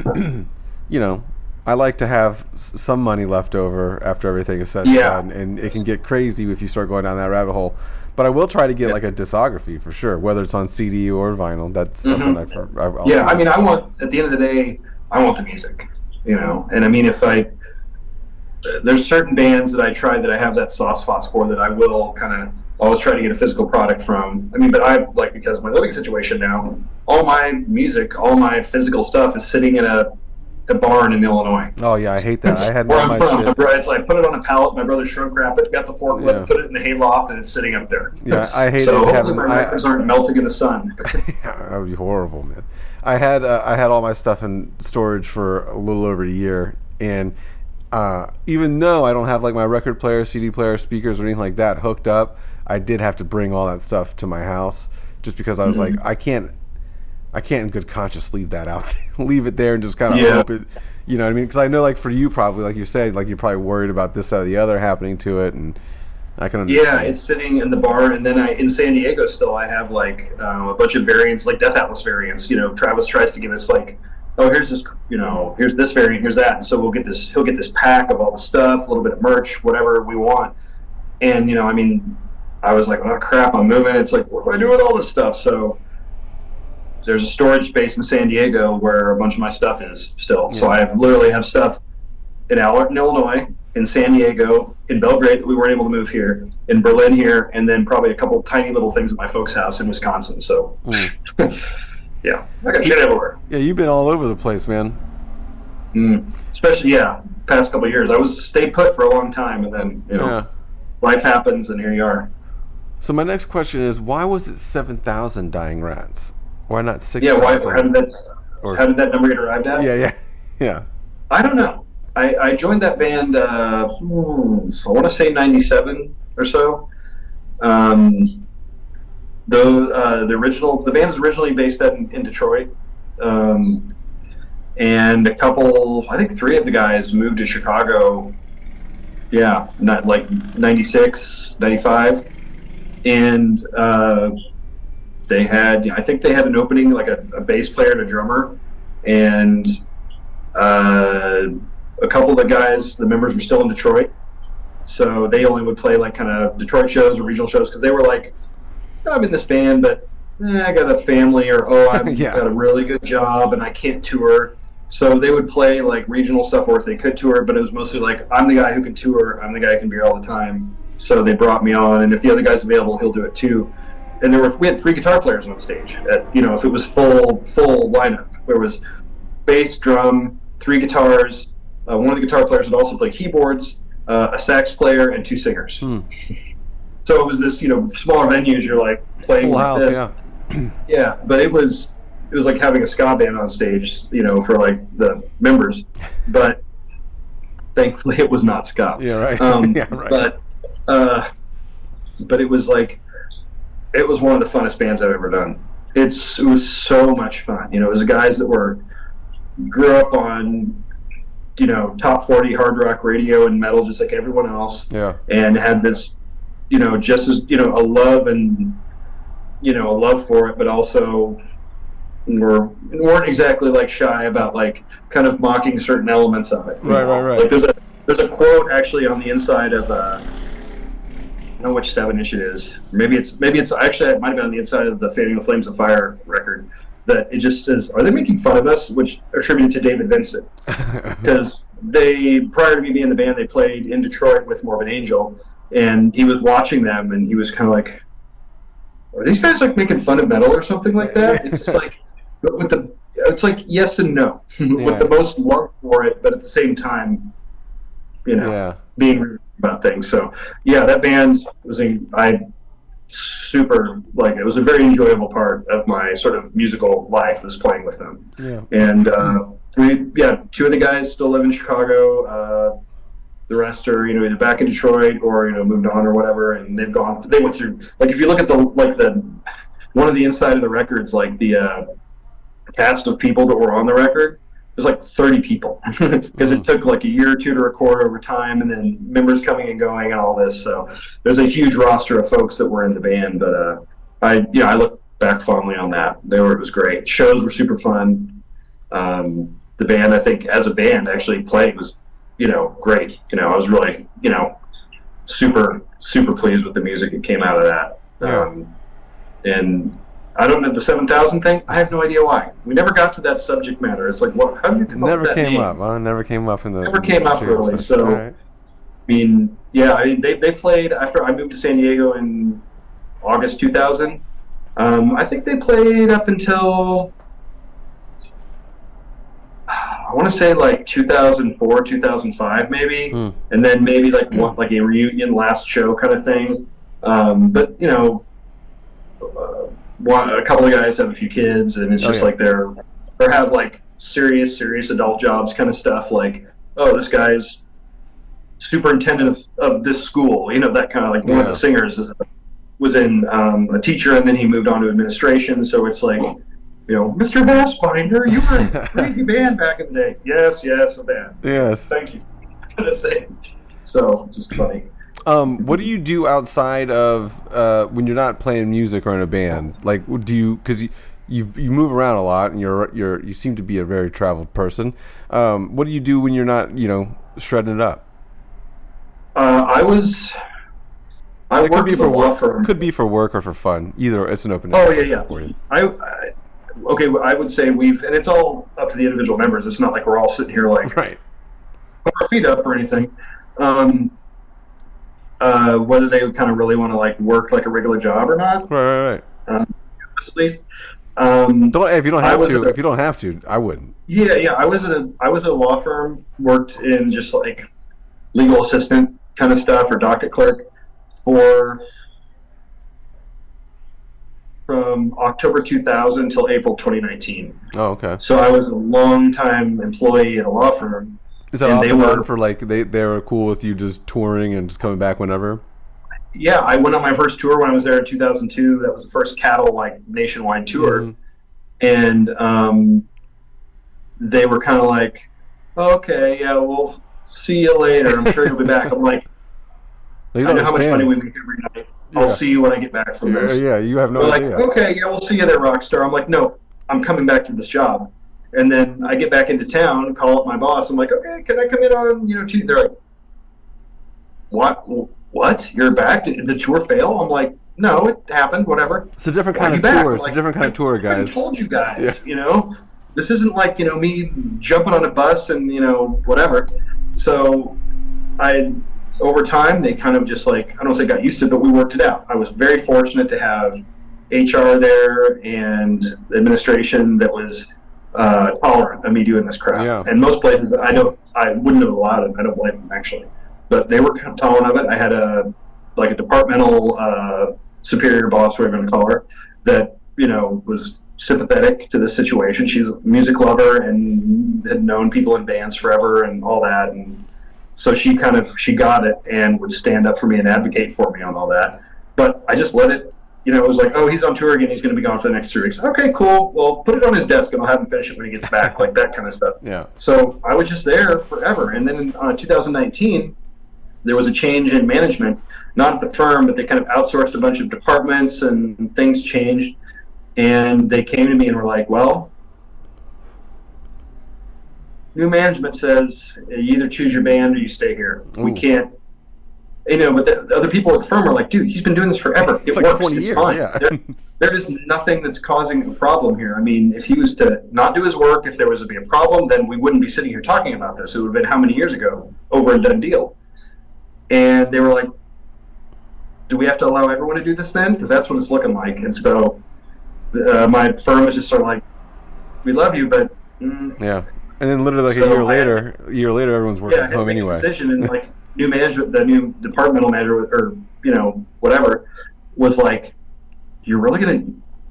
you know, I like to have some money left over after everything is said and yeah. done, and it can get crazy if you start going down that rabbit hole. But I will try to get yeah. like a discography for sure, whether it's on C D or vinyl. That's something mm-hmm. I've. I'll yeah, I mean, I want at the end of the day, I want the music, you know, and I mean, if I. There's certain bands that I try that I have that soft spots for that I will kind of always try to get a physical product from. I mean, but I like because of my living situation now, all my music, all my physical stuff is sitting in a, a barn in Illinois. Oh yeah, I hate that. I had where I'm my from. shit. It's like I put it on a pallet. My brother shrunk wrap it, got the forklift, yeah. put it in the hayloft, and it's sitting up there. Yeah, I hate so it. hopefully having, my I, records aren't melting in the sun. Yeah, that would be horrible, man. I had uh, I had all my stuff in storage for a little over a year, and. Uh, even though I don't have like my record player, C D player, speakers, or anything like that hooked up, I did have to bring all that stuff to my house just because I was mm-hmm. like, I can't, I can't in good conscience leave that out, leave it there and just kind of yeah. hope it, you know what I mean? Because I know like for you probably, like you said, like you're probably worried about this, that, or the other happening to it, and I can understand. Yeah, it's sitting in the barn, and then I in San Diego still I have like uh, a bunch of variants, like Death Atlas variants. You know, Travis tries to give us like. Oh, here's this, you know, here's this variant, here's that. And so we'll get this, he'll get this pack of all the stuff, a little bit of merch, whatever we want. And, you know, I mean, I was like, oh, crap, I'm moving. It's like, what do I do with all this stuff? So there's a storage space in San Diego where a bunch of my stuff is still. Yeah. So I have, literally have stuff in Allerton, Illinois, in San Diego, in Belgrade that we weren't able to move here, in Berlin here, and then probably a couple tiny little things at my folks' house in Wisconsin. So... Mm. Yeah, I got shit everywhere. Yeah, you've been all over the place, man. Mm. Especially, yeah, past couple of years. I was stay put for a long time, and then, you know, yeah. life happens, and here you are. So my next question is, why was it seven thousand Dying Rats? Why not six? Yeah, why? How did that? Or, how did that number get arrived at? Yeah, yeah, yeah. I don't know. I, I joined that band. Uh, hmm, I want to say ninety-seven or so. Um, the uh, the original the band was originally based out in, in Detroit, um, and a couple, I think three of the guys moved to Chicago. Yeah, not like ninety-six, ninety-five, and uh, they had. I think they had an opening, like a, a bass player and a drummer, and uh, a couple of the guys, the members, were still in Detroit, so they only would play like kind of Detroit shows or regional shows because they were like, oh, I'm in this band, but eh, I got a family, or oh, I've yeah. got a really good job and I can't tour. So they would play like regional stuff, or if they could tour, but it was mostly like, I'm the guy who can tour, I'm the guy who can be here all the time. So they brought me on, and if the other guy's available, he'll do it too. And there were we had three guitar players on stage. At, you know, if it was full full lineup, there was bass, drum, three guitars. Uh, one of the guitar players would also play keyboards, uh, a sax player, and two singers. Hmm. So it was this, you know, smaller venues. You're like playing Full like house, this. yeah. Yeah, but it was it was like having a ska band on stage, you know, for like the members. But thankfully, it was not ska. Yeah, right. Um, yeah, right. But uh, but it was like it was one of the funnest bands I've ever done. It's it was so much fun. You know, it was guys that were grew up on, you know, top forty hard rock radio and metal, just like everyone else. Yeah. And had this, you know, just as, you know, a love and, you know, a love for it, but also were, weren't exactly like shy about like kind of mocking certain elements of it. Right, know? right, right. Like there's a, there's a quote actually on the inside of, uh, I don't know which seven inch it is. Maybe it's, maybe it's actually, it might have been on the inside of the Fanning the Flames of Fire record, that it just says, are they making fun of us? Which attributed to David Vincent. Because they, prior to me being in the band, they played in Detroit with Morbid Angel, and he was watching them, and he was kind of like, are these guys like making fun of metal or something like that? It's just like, but with the, it's like yes and no, with Yeah. the most love for it, but at the same time, you know, Yeah. being rude about things. So yeah, that band was a, I super like it was a very enjoyable part of my sort of musical life, was playing with them. Yeah. And uh, we, yeah, two of the guys still live in Chicago. Uh, the rest are, you know, either back in Detroit or, you know, moved on or whatever. And they've gone, they went through, like, if you look at the, like the, one of the inside of the records, like the uh, cast of people that were on the record, there's like thirty people because it took like a year or two to record over time, and then members coming and going and all this. So there's a huge roster of folks that were in the band. But uh, I, you know, I look back fondly on that. They were, it was great. Shows were super fun. Um, the band, I think, as a band, actually playing was, you know, great. You know, I was really, you know, super, super pleased with the music that came out of that. Yeah. Um, and I don't know, the seven thousand thing, I have no idea why. We never got to that subject matter. It's like, what? How did you come Never up with that came name? up. Huh? Never came up in the. Never in came the up really. materials. So, All right. I mean, yeah, I mean, they they played after I moved to San Diego in August two thousand. Um, I think they played up until I want to say like two thousand four, two thousand five, maybe, Hmm. and then maybe like one, like a reunion last show kind of thing. Um, but you know, uh, one, a couple of guys have a few kids, and it's Oh, just yeah. like they're or have like serious, serious adult jobs kind of stuff. Like, oh, this guy's superintendent of, of this school, you know, that kind of like one of Yeah. the singers is, was in um, a teacher, and then he moved on to administration. So it's like, you know, Mister Vassbinder, you were in a crazy band back in the day. Yes, yes, a band. Yes. Thank you. Kind of thing. So it's just funny. Um, what do you do outside of uh, when you're not playing music or in a band? Like, do you because you, you you move around a lot and you're you're you seem to be a very traveled person. Um, what do you do when you're not, you know, shredding it up? Uh, I was. I It could worked be at for a law work. firm. Could be for work or for fun. Either it's an open. Oh yeah, yeah. for you. I, I okay. I would say we've, and it's all up to the individual members. It's not like we're all sitting here like Right. put our feet up or anything. Um, uh, whether they would kind of really want to like work like a regular job or not, Right. Right. Right. um, at least. Um, Don't if you don't I have was to. at a- If you don't have to, I wouldn't. yeah, yeah. I was at a I was at a law firm. Worked in just like legal assistant kind of stuff or docket clerk for from October two thousand until April twenty nineteen. Oh, okay. So I was a long-time employee at a law firm. Is that and off they and on were for like they they were cool with you just touring and just coming back whenever? Yeah, I went on my first tour when I was there in two thousand two. That was the first cattle like nationwide tour, Mm-hmm. and um, they were kind of like, "Okay, yeah, we'll see you later. I'm sure you'll be back." I'm like, You "I don't know how much understand. money we make every night. I'll Yeah. see you when I get back from Yeah, this." yeah, you have no They're idea. like, "Okay, yeah, we'll see you there, Rockstar." I'm like, "No, I'm coming back to this job." And then I get back into town, call up my boss. I'm like, "Okay, can I come in on, you know, Tuesday?" They're like, "What? What? You're back? Did the tour fail?" I'm like, "No, it happened. Whatever." It's a different Why kind are of you back? tour. I'm It's like, a different kind of tour, I guys. told you guys, Yeah. you know, this isn't like, you know, me jumping on a bus and, you know, whatever. So I, over time, they kind of just like, I don't want to say got used to it, but we worked it out. I was very fortunate to have H R there and administration that was uh, tolerant of me doing this crap. Yeah. And most places, I don't, I wouldn't have allowed it. I don't blame them, actually. But they were tolerant of it. I had a, like a departmental uh, superior boss, whatever you want to call her, that, you know, was sympathetic to the situation. She's a music lover and had known people in bands forever and all that. And so she kind of, she got it and would stand up for me and advocate for me on all that. But I just let it, you know, it was like, oh, he's on tour again. He's going to be gone for the next three weeks. Okay, cool. Well, put it on his desk and I'll have him finish it when he gets back, like that kind of stuff. Yeah. So I was just there forever. And then in uh, two thousand nineteen, there was a change in management, not at the firm, but they kind of outsourced a bunch of departments and things changed. And they came to me and were like, well, new management says you either choose your band or you stay here. Ooh. We can't, you know, but the, the other people at the firm are like, dude, he's been doing this forever. It's it like works. twenty it's years, fine. yeah. there, there is nothing that's causing a problem here. I mean, if he was to not do his work, if there was to be a problem, then we wouldn't be sitting here talking about this. It would have been how many years ago? Over and done deal. And they were like, do we have to allow everyone to do this then? Because that's what it's looking like. And so uh, my firm was just sort of like, we love you, but mm. Yeah. And then literally like So a year I- later, a year later, everyone's working yeah, I from had to home make a anyway. decision, and like new management, the new departmental manager, or you know whatever, was like, "You're really gonna?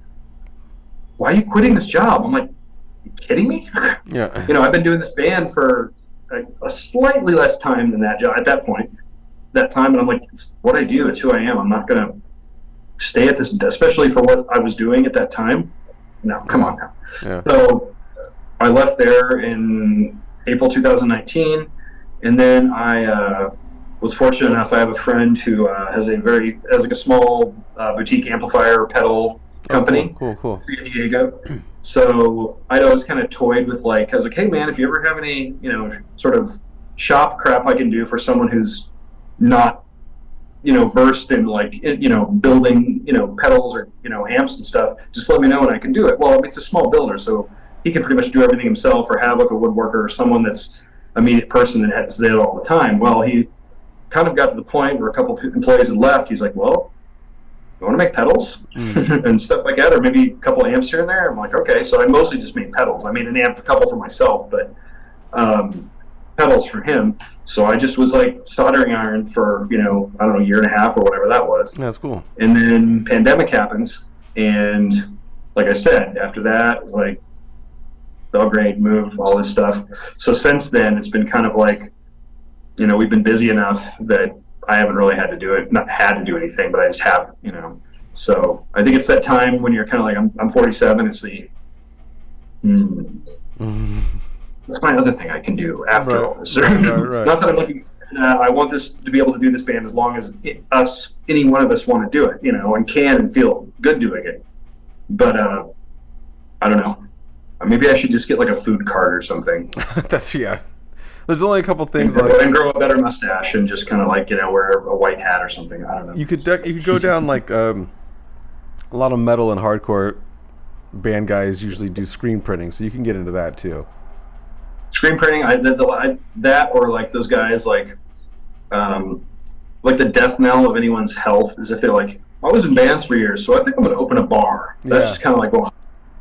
Why are you quitting this job?" I'm like, "You kidding me?" Yeah. You know, I've been doing this band for a, a slightly less time than that job at that point, that time, and I'm like, it's what I do. It's who I am. I'm not gonna stay at this, especially for what I was doing at that time. No, come on now. Yeah. So I left there in April two thousand nineteen, and then I uh, was fortunate enough. I have a friend who uh, has a very has like a small uh, boutique amplifier pedal company, Oh, cool, cool, in San Diego. So I'd always kind of toyed with like, I was like, hey man, if you ever have any, you know, sort of shop crap I can do for someone who's not, you know, versed in like, in, you know, building, you know, pedals or, you know, amps and stuff, just let me know and I can do it. Well, I mean, it's a small builder, so he can pretty much do everything himself, or have like a woodworker or someone that's a immediate person that has there all the time. Well, he kind of got to the point where a couple of employees had left. He's like, well, you want to make pedals Mm. and stuff like that, or maybe a couple of amps here and there? I'm like, okay. So I mostly just made pedals. I made an amp, a couple for myself, but um, pedals for him. So I just was like soldering iron for, you know, I don't know, a year and a half or whatever that was. That's cool. And then pandemic happens, and like I said, after that, it was like Belgrade, move, all this stuff. So since then, it's been kind of like, you know, we've been busy enough that I haven't really had to do it, not had to do anything, but I just haven't, you know. So I think it's that time when you're kind of like, I'm, I'm forty-seven, it's the, hmm, Mm. what's my other thing I can do after Right, all this? right, right, right. Not that I'm looking, uh, I want this to be able to do this band as long as it, us, any one of us want to do it, you know, and can and feel good doing it. But uh, I don't know. Maybe I should just get like a food cart or something. That's yeah. There's only a couple things and, like and grow a better mustache and just kind of like, you know, wear a white hat or something. I don't know. you could dec- you could go down like um, a lot of metal and hardcore band guys usually do screen printing, so you can get into that too. Screen printing, I, the, the, I that or like those guys like, um, like the death knell of anyone's health is if they're like, I was in bands for years, so I think I'm going to open a bar. That's Yeah. just kind of like, well,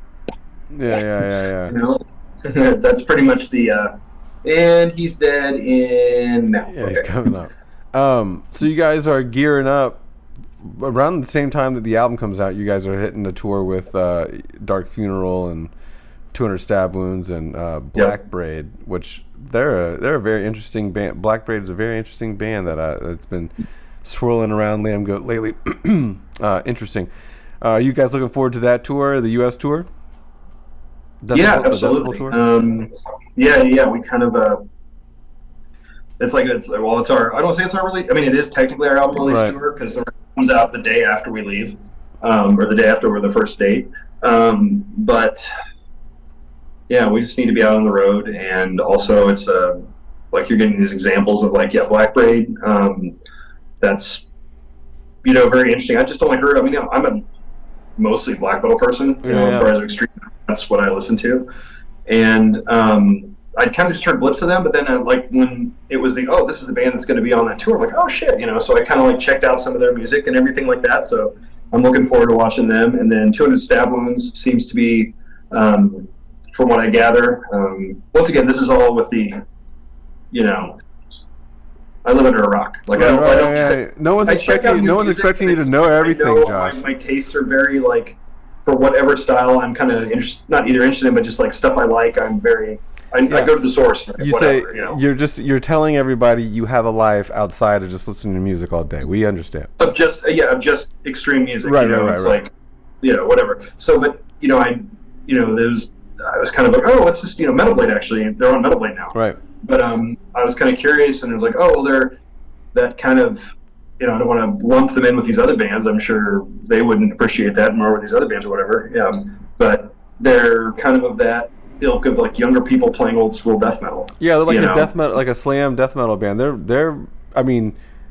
Yeah, yeah, yeah, you know, that's pretty much the. Uh, and he's dead in. No. yeah. Yeah, he's Okay. coming up. Um, so you guys are gearing up around the same time that the album comes out, you guys are hitting a tour with uh, Dark Funeral and two hundred Stab Wounds and uh, Black yep. Braid, which they're a, they're a very interesting band. Black Braid is a very interesting band that uh, that's been swirling around Lamb Goat lately. uh, interesting. Uh, are you guys looking forward to that tour, the U S tour? Decibel, yeah, absolutely. Tour? Um, yeah, yeah. We kind of uh, it's like it's well, it's our. I don't say it's our release. I mean, it is technically our album release right. tour because it comes out the day after we leave, um, or the day after we're the first date. Um, but yeah, we just need to be out on the road, and also it's uh, like you're getting these examples of like yeah, Black Braid. Um, that's you know very interesting. I just only heard. I mean, I'm a mostly black metal person, you know, yeah. as far as extreme. That's what I listen to, and um, I'd kind of just heard blips of them. But then, uh, like when it was the oh, this is the band that's going to be on that tour, I'm like, oh shit, you know. So I kind of like checked out some of their music and everything like that. So I'm looking forward to watching them. And then two hundred Stab Wounds seems to be, um, from what I gather, um, once again, this is all with the, you know, I live under a rock. Like right, I don't, right, I don't right, right. no one's expecting no one's expecting you to know everything, know Josh. My, my tastes are very like. For whatever style I'm kind of interest, not either interested in, but just like stuff I like, I'm very. I, yeah. I go to the source. You whatever, say you know? you're just you're telling everybody you have a life outside of just listening to music all day. We understand. Of just yeah, of just extreme music. Right, you know, right, it's right, like you know whatever. So, but you know, I you know there's I was kind of like oh, what's this? You know, Metal Blade actually they're on Metal Blade now. Right. But um, I was kind of curious, and it was like oh, well, they're that kind of. You know, I don't want to lump them in with these other bands. I'm sure they wouldn't appreciate that, nor with these other bands or whatever. Um, but they're kind of of that ilk of like younger people playing old school death metal. Yeah, they're like a know? death metal, like a slam death metal band. They're they're. I mean,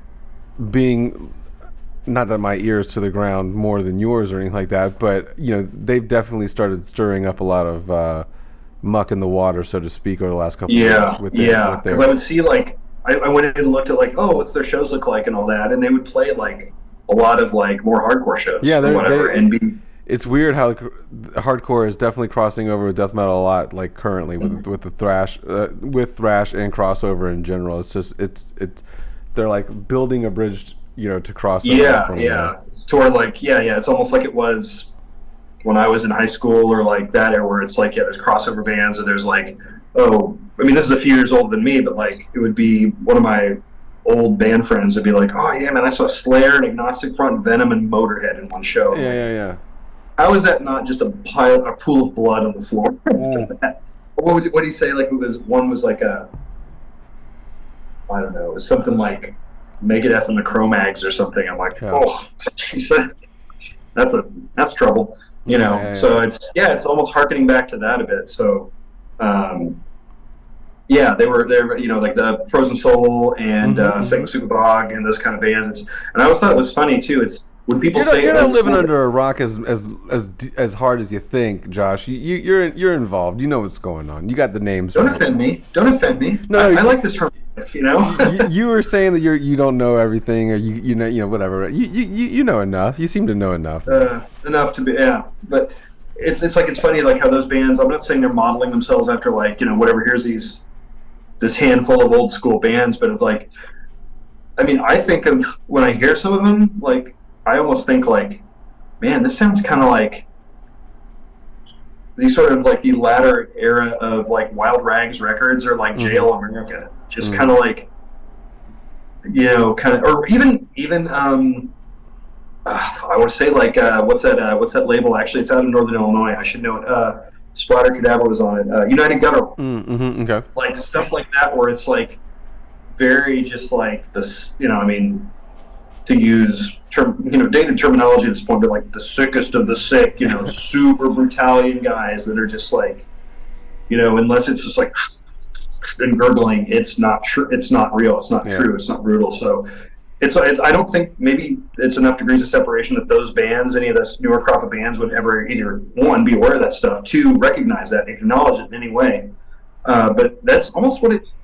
being not that my ears to the ground more than yours or anything like that, but you know, they've definitely started stirring up a lot of uh, muck in the water, so to speak, over the last couple yeah, of years. With their, yeah, because I would see like. I, I went in and looked at like, oh, what's their shows look like and all that, and they would play like a lot of like more hardcore shows. Yeah, or whatever. They, and be, it's weird how hardcore is definitely crossing over with death metal a lot, like currently with mm-hmm. with the thrash, uh, with thrash and crossover in general. It's just it's it's they're like building a bridge, you know, to cross. Yeah, yeah, to where like yeah, yeah, it's almost like it was when I was in high school or like that era where it's like yeah, there's crossover bands or there's like. Oh, I mean, this is a few years older than me, but like it would be one of my old band friends would be like, "Oh yeah, man, I saw Slayer and Agnostic Front, Venom, and Motorhead in one show." Yeah, yeah, yeah. How is that not just a pile, a pool of blood on the floor? Mm. what would what do you say? Like it was one was like a, I don't know, it was something like Megadeth and the Cro-Mags or something. I'm like, yeah. oh, she said that's a that's trouble, you know. Yeah, yeah, so yeah. it's yeah, it's almost harkening back to that a bit. So. Um, yeah, they were there, you know, like the Frozen Soul and mm-hmm. uh, Sanguisuka Bog and those kind of bands. It's, and I always thought it was funny too. It's when people you're say not, you're not living school, under a rock as as as as hard as you think, Josh. You, you you're you're involved. You know what's going on. You got the names. Don't right. offend me. Don't offend me. No, I, you, I like this term. You know, you, you were saying that you're you don't know everything, or you you know you know whatever. You you you know enough. You seem to know enough. Uh, enough to be yeah, but. It's it's like it's funny like how those bands. I'm not saying they're modeling themselves after like you know whatever. Here's these this handful of old school bands, but it's like, I mean, I think of when I hear some of them, like I almost think like, man, this sounds kind of like these sort of like the latter era of like Wild Rags Records or like Jail mm-hmm. America, just mm-hmm. kind of like you know kind of or even even. um Uh, I would say like uh, what's that? Uh, what's that label? Actually, it's out of Northern Illinois. I should know it. Uh, Splatter Cadaver was on it. Uh, United Guttural. Mm-hmm, okay. Like stuff like that, where it's like very just like this. You know, I mean, to use term, you know, dated terminology at this point, but like the sickest of the sick. You know, super brutalian guys that are just like, you know, unless it's just like and gurgling, it's not true. It's not real. It's not yeah. true. It's not brutal. So. It's, it's. I don't think maybe it's enough degrees of separation that those bands, any of those newer crop of bands, would ever either one be aware of that stuff, two recognize that, acknowledge it in any way. Uh, but that's almost what it,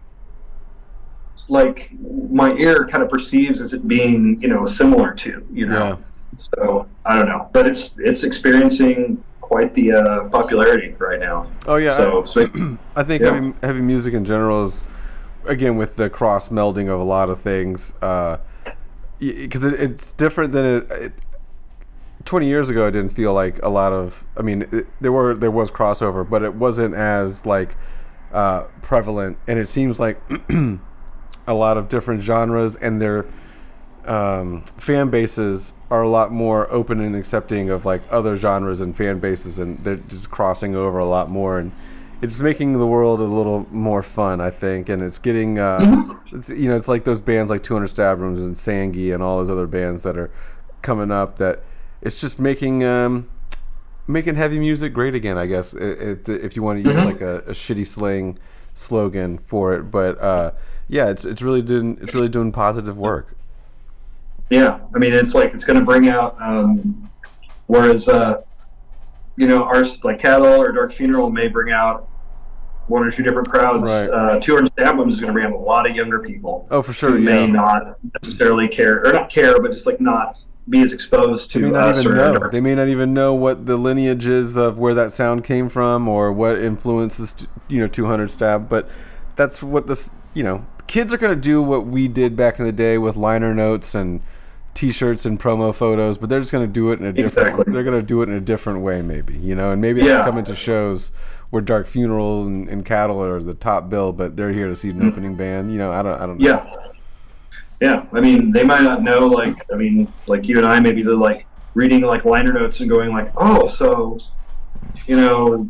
like my ear kind of perceives as it being, you know, similar to, you know. Yeah. So I don't know, but it's it's experiencing quite the uh, popularity right now. Oh yeah. So, I, so, I think yeah. heavy, heavy music in general is, again, with the cross melding of a lot of things. Uh, because it, it's different than it, it. twenty years ago, it didn't feel like a lot of. I mean, it, there were there was crossover, but it wasn't as like uh, prevalent, and it seems like a lot of different genres and their um, fan bases are a lot more open and accepting of like other genres and fan bases, and they're just crossing over a lot more, and it's making the world a little more fun, I think, and it's getting, uh, mm-hmm. it's, you know, it's like those bands like two hundred Stab Rooms and Sangi and all those other bands that are coming up, that it's just making um, making heavy music great again, I guess, it, it, if you want to use mm-hmm. like a, a shitty slang slogan for it, but uh, yeah, it's it's really doing it's really doing positive work. Yeah, I mean, it's like it's going to bring out, um, whereas, uh, you know, ours, like Cattle or Dark Funeral may bring out one or two different crowds. Right. Uh, two hundred Stab Wounds is going to bring out a lot of younger people. Oh, for sure, who yeah. may not necessarily care, or not care, but just like not be as exposed to they may not us. Even or, know. or They may not even know what the lineage is of where that sound came from or what influences, you know, two hundred Stab. But that's what this, you know, kids are going to do what we did back in the day with liner notes and T-shirts and promo photos, but they're just going to do it in a different. Exactly. They're going to do it in a different way, maybe, you know, and maybe that's Yeah. coming to shows where Dark Funeral and, and Cattle are the top bill, but they're here to see an mm-hmm. opening band. You know, I don't, I don't know. Yeah, yeah. I mean, they might not know. Like, I mean, like you and I, maybe they're like reading like liner notes and going like, "Oh, so, you know."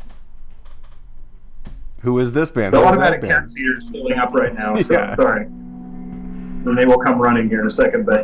Who is this band? The Who is automatic that cat band? seater is filling up right now, so Yeah. sorry. And they will come running here in a second, but.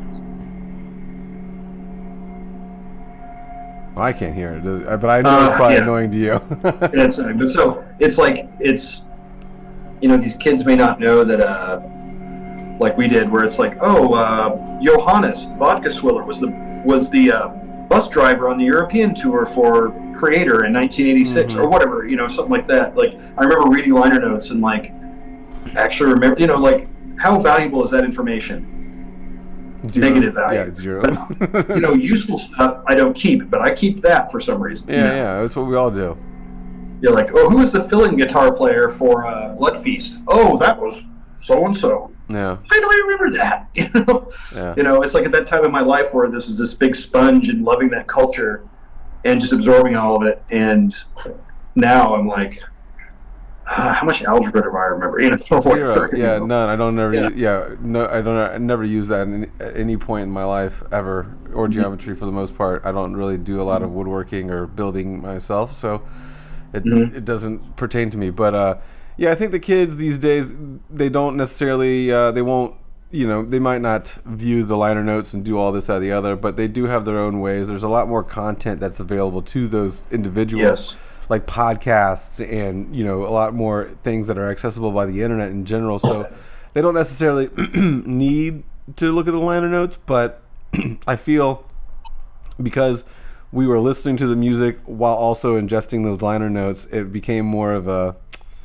I can't hear it, but I know uh, it's probably yeah. annoying to you. It's uh, but so it's like it's, you know, these kids may not know that, uh, like we did, where it's like, oh, uh, Johannes Vodka Swiller was the was the uh, bus driver on the European tour for Creator in nineteen eighty-six mm-hmm. or whatever, you know, something like that. Like I remember reading liner notes and like actually remember, you know, like how valuable is that information? Zero. Negative value. Yeah, zero. But, you know, useful stuff I don't keep, but I keep that for some reason. Yeah, you know? yeah, that's what we all do. You're like, oh, who was the filling guitar player for uh, Blood Feast? Oh, that was so and so. Yeah. Why do I remember that? You know, yeah. you know, it's like at that time in my life where this was this big sponge and loving that culture and just absorbing all of it, and now I'm like, uh, how much algebra do I remember? You know, Zero. Yeah, none. I don't never. Yeah. Use, yeah, no, I don't. I never use that in, at any point in my life ever, or geometry mm-hmm. for the most part. I don't really do a lot of woodworking or building myself, so it mm-hmm. it doesn't pertain to me. But uh, yeah, I think the kids these days, they don't necessarily. Uh, they won't. You know, they might not view the liner notes and do all this, that, or the other, but they do have their own ways. There's a lot more content that's available to those individuals. Yes. Like podcasts and, you know, a lot more things that are accessible by the internet in general. So they don't necessarily need to look at the liner notes, but I feel because we were listening to the music while also ingesting those liner notes, it became more of a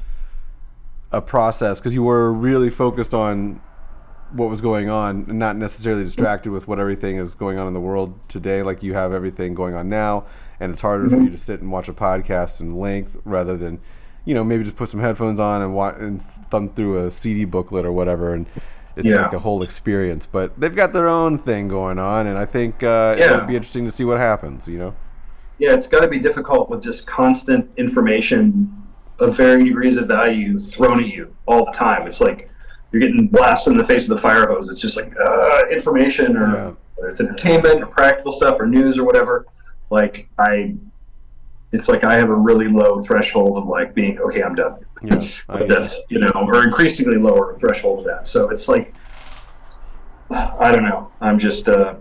a process because you were really focused on what was going on and not necessarily distracted with what everything is going on in the world today. Like you have everything going on now, and it's harder mm-hmm. for you to sit and watch a podcast in length rather than, you know, maybe just put some headphones on and watch and thumb through a C D booklet or whatever, and it's yeah. like a whole experience. But they've got their own thing going on, and I think uh, yeah. it'll be interesting to see what happens, you know? Yeah, it's got to be difficult with just constant information of varying degrees of value thrown at you all the time. It's like you're getting blasted in the face with a fire hose. It's just like uh, information or yeah. whether it's entertainment or practical stuff or news or whatever. Like I, it's like I have a really low threshold of like being okay. I'm done yeah, with this, you know, or increasingly lower threshold of that. So it's like I don't know. I'm just, uh,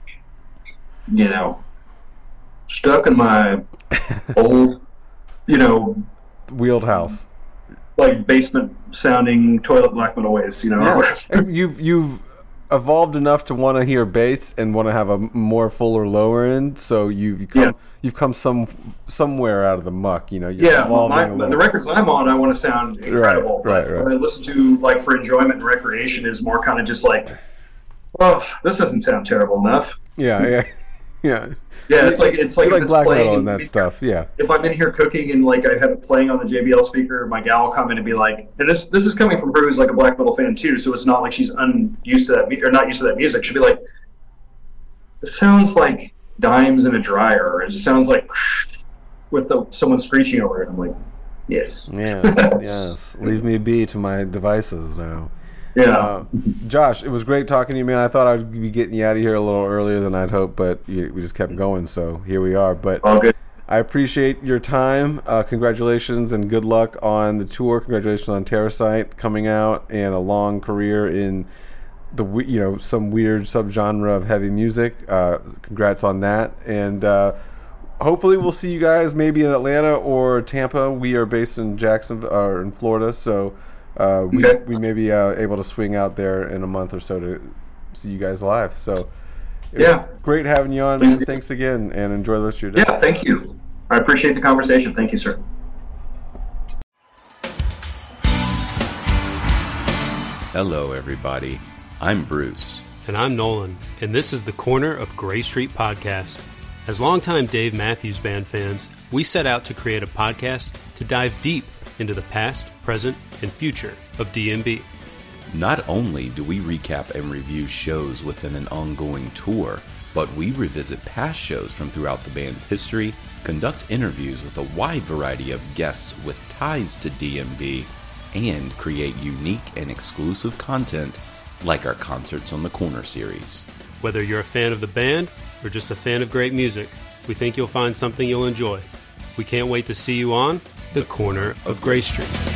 you know, stuck in my old, you know, wheeled house, like basement sounding toilet black metal ways. You know, yeah. you've you've. evolved enough to want to hear bass and want to have a more fuller lower end, so you've come, yeah. you've come some somewhere out of the muck, you know. You're yeah, well, my, the records I'm on, I want to sound incredible. Right, right, right. What I listen to, like for enjoyment and recreation, is more kind of just like, oh, this doesn't sound terrible enough. Yeah, yeah. yeah. Yeah, it's like it's like, like it's black playing metal and that stuff. Yeah. If I'm in here cooking and like I have it playing on the J B L speaker, my gal will come in and be like, and this this is coming from her who's like a black metal fan too, so it's not like she's unused to that or not used to that music. She'll be like, "It sounds like dimes in a dryer," or it sounds like with the, someone screeching over it. I'm like, yes, yes, yes. Leave me be to my devices now. Yeah. Uh, Josh, it was great talking to you, man. I thought I'd be getting you out of here a little earlier than I'd hoped, but you, we just kept going, so here we are. But all good. I appreciate your time. Uh, congratulations and good luck on the tour. Congratulations on Terrasite coming out and a long career in the you know some weird subgenre of heavy music. Uh, congrats on that, and uh, hopefully we'll see you guys maybe in Atlanta or Tampa. We are based in Jacksonville or in Florida, so. Uh, we, okay. we may be uh, able to swing out there in a month or so to see you guys live. So, yeah, great having you on, man. Thanks again, and enjoy the rest of your day. Yeah, thank you. I appreciate the conversation. Thank you, sir. Hello, everybody. I'm Bruce. And I'm Nolan, and this is the Corner of Gray Street podcast. As longtime Dave Matthews Band fans, we set out to create a podcast to dive deep into the past, present, and future of D M B. Not only do we recap and review shows within an ongoing tour, but we revisit past shows from throughout the band's history, conduct interviews with a wide variety of guests with ties to D M B, and create unique and exclusive content like our Concerts on the Corner series. Whether you're a fan of the band or just a fan of great music, we think you'll find something you'll enjoy. We can't wait to see you on The Corner of Gray Street.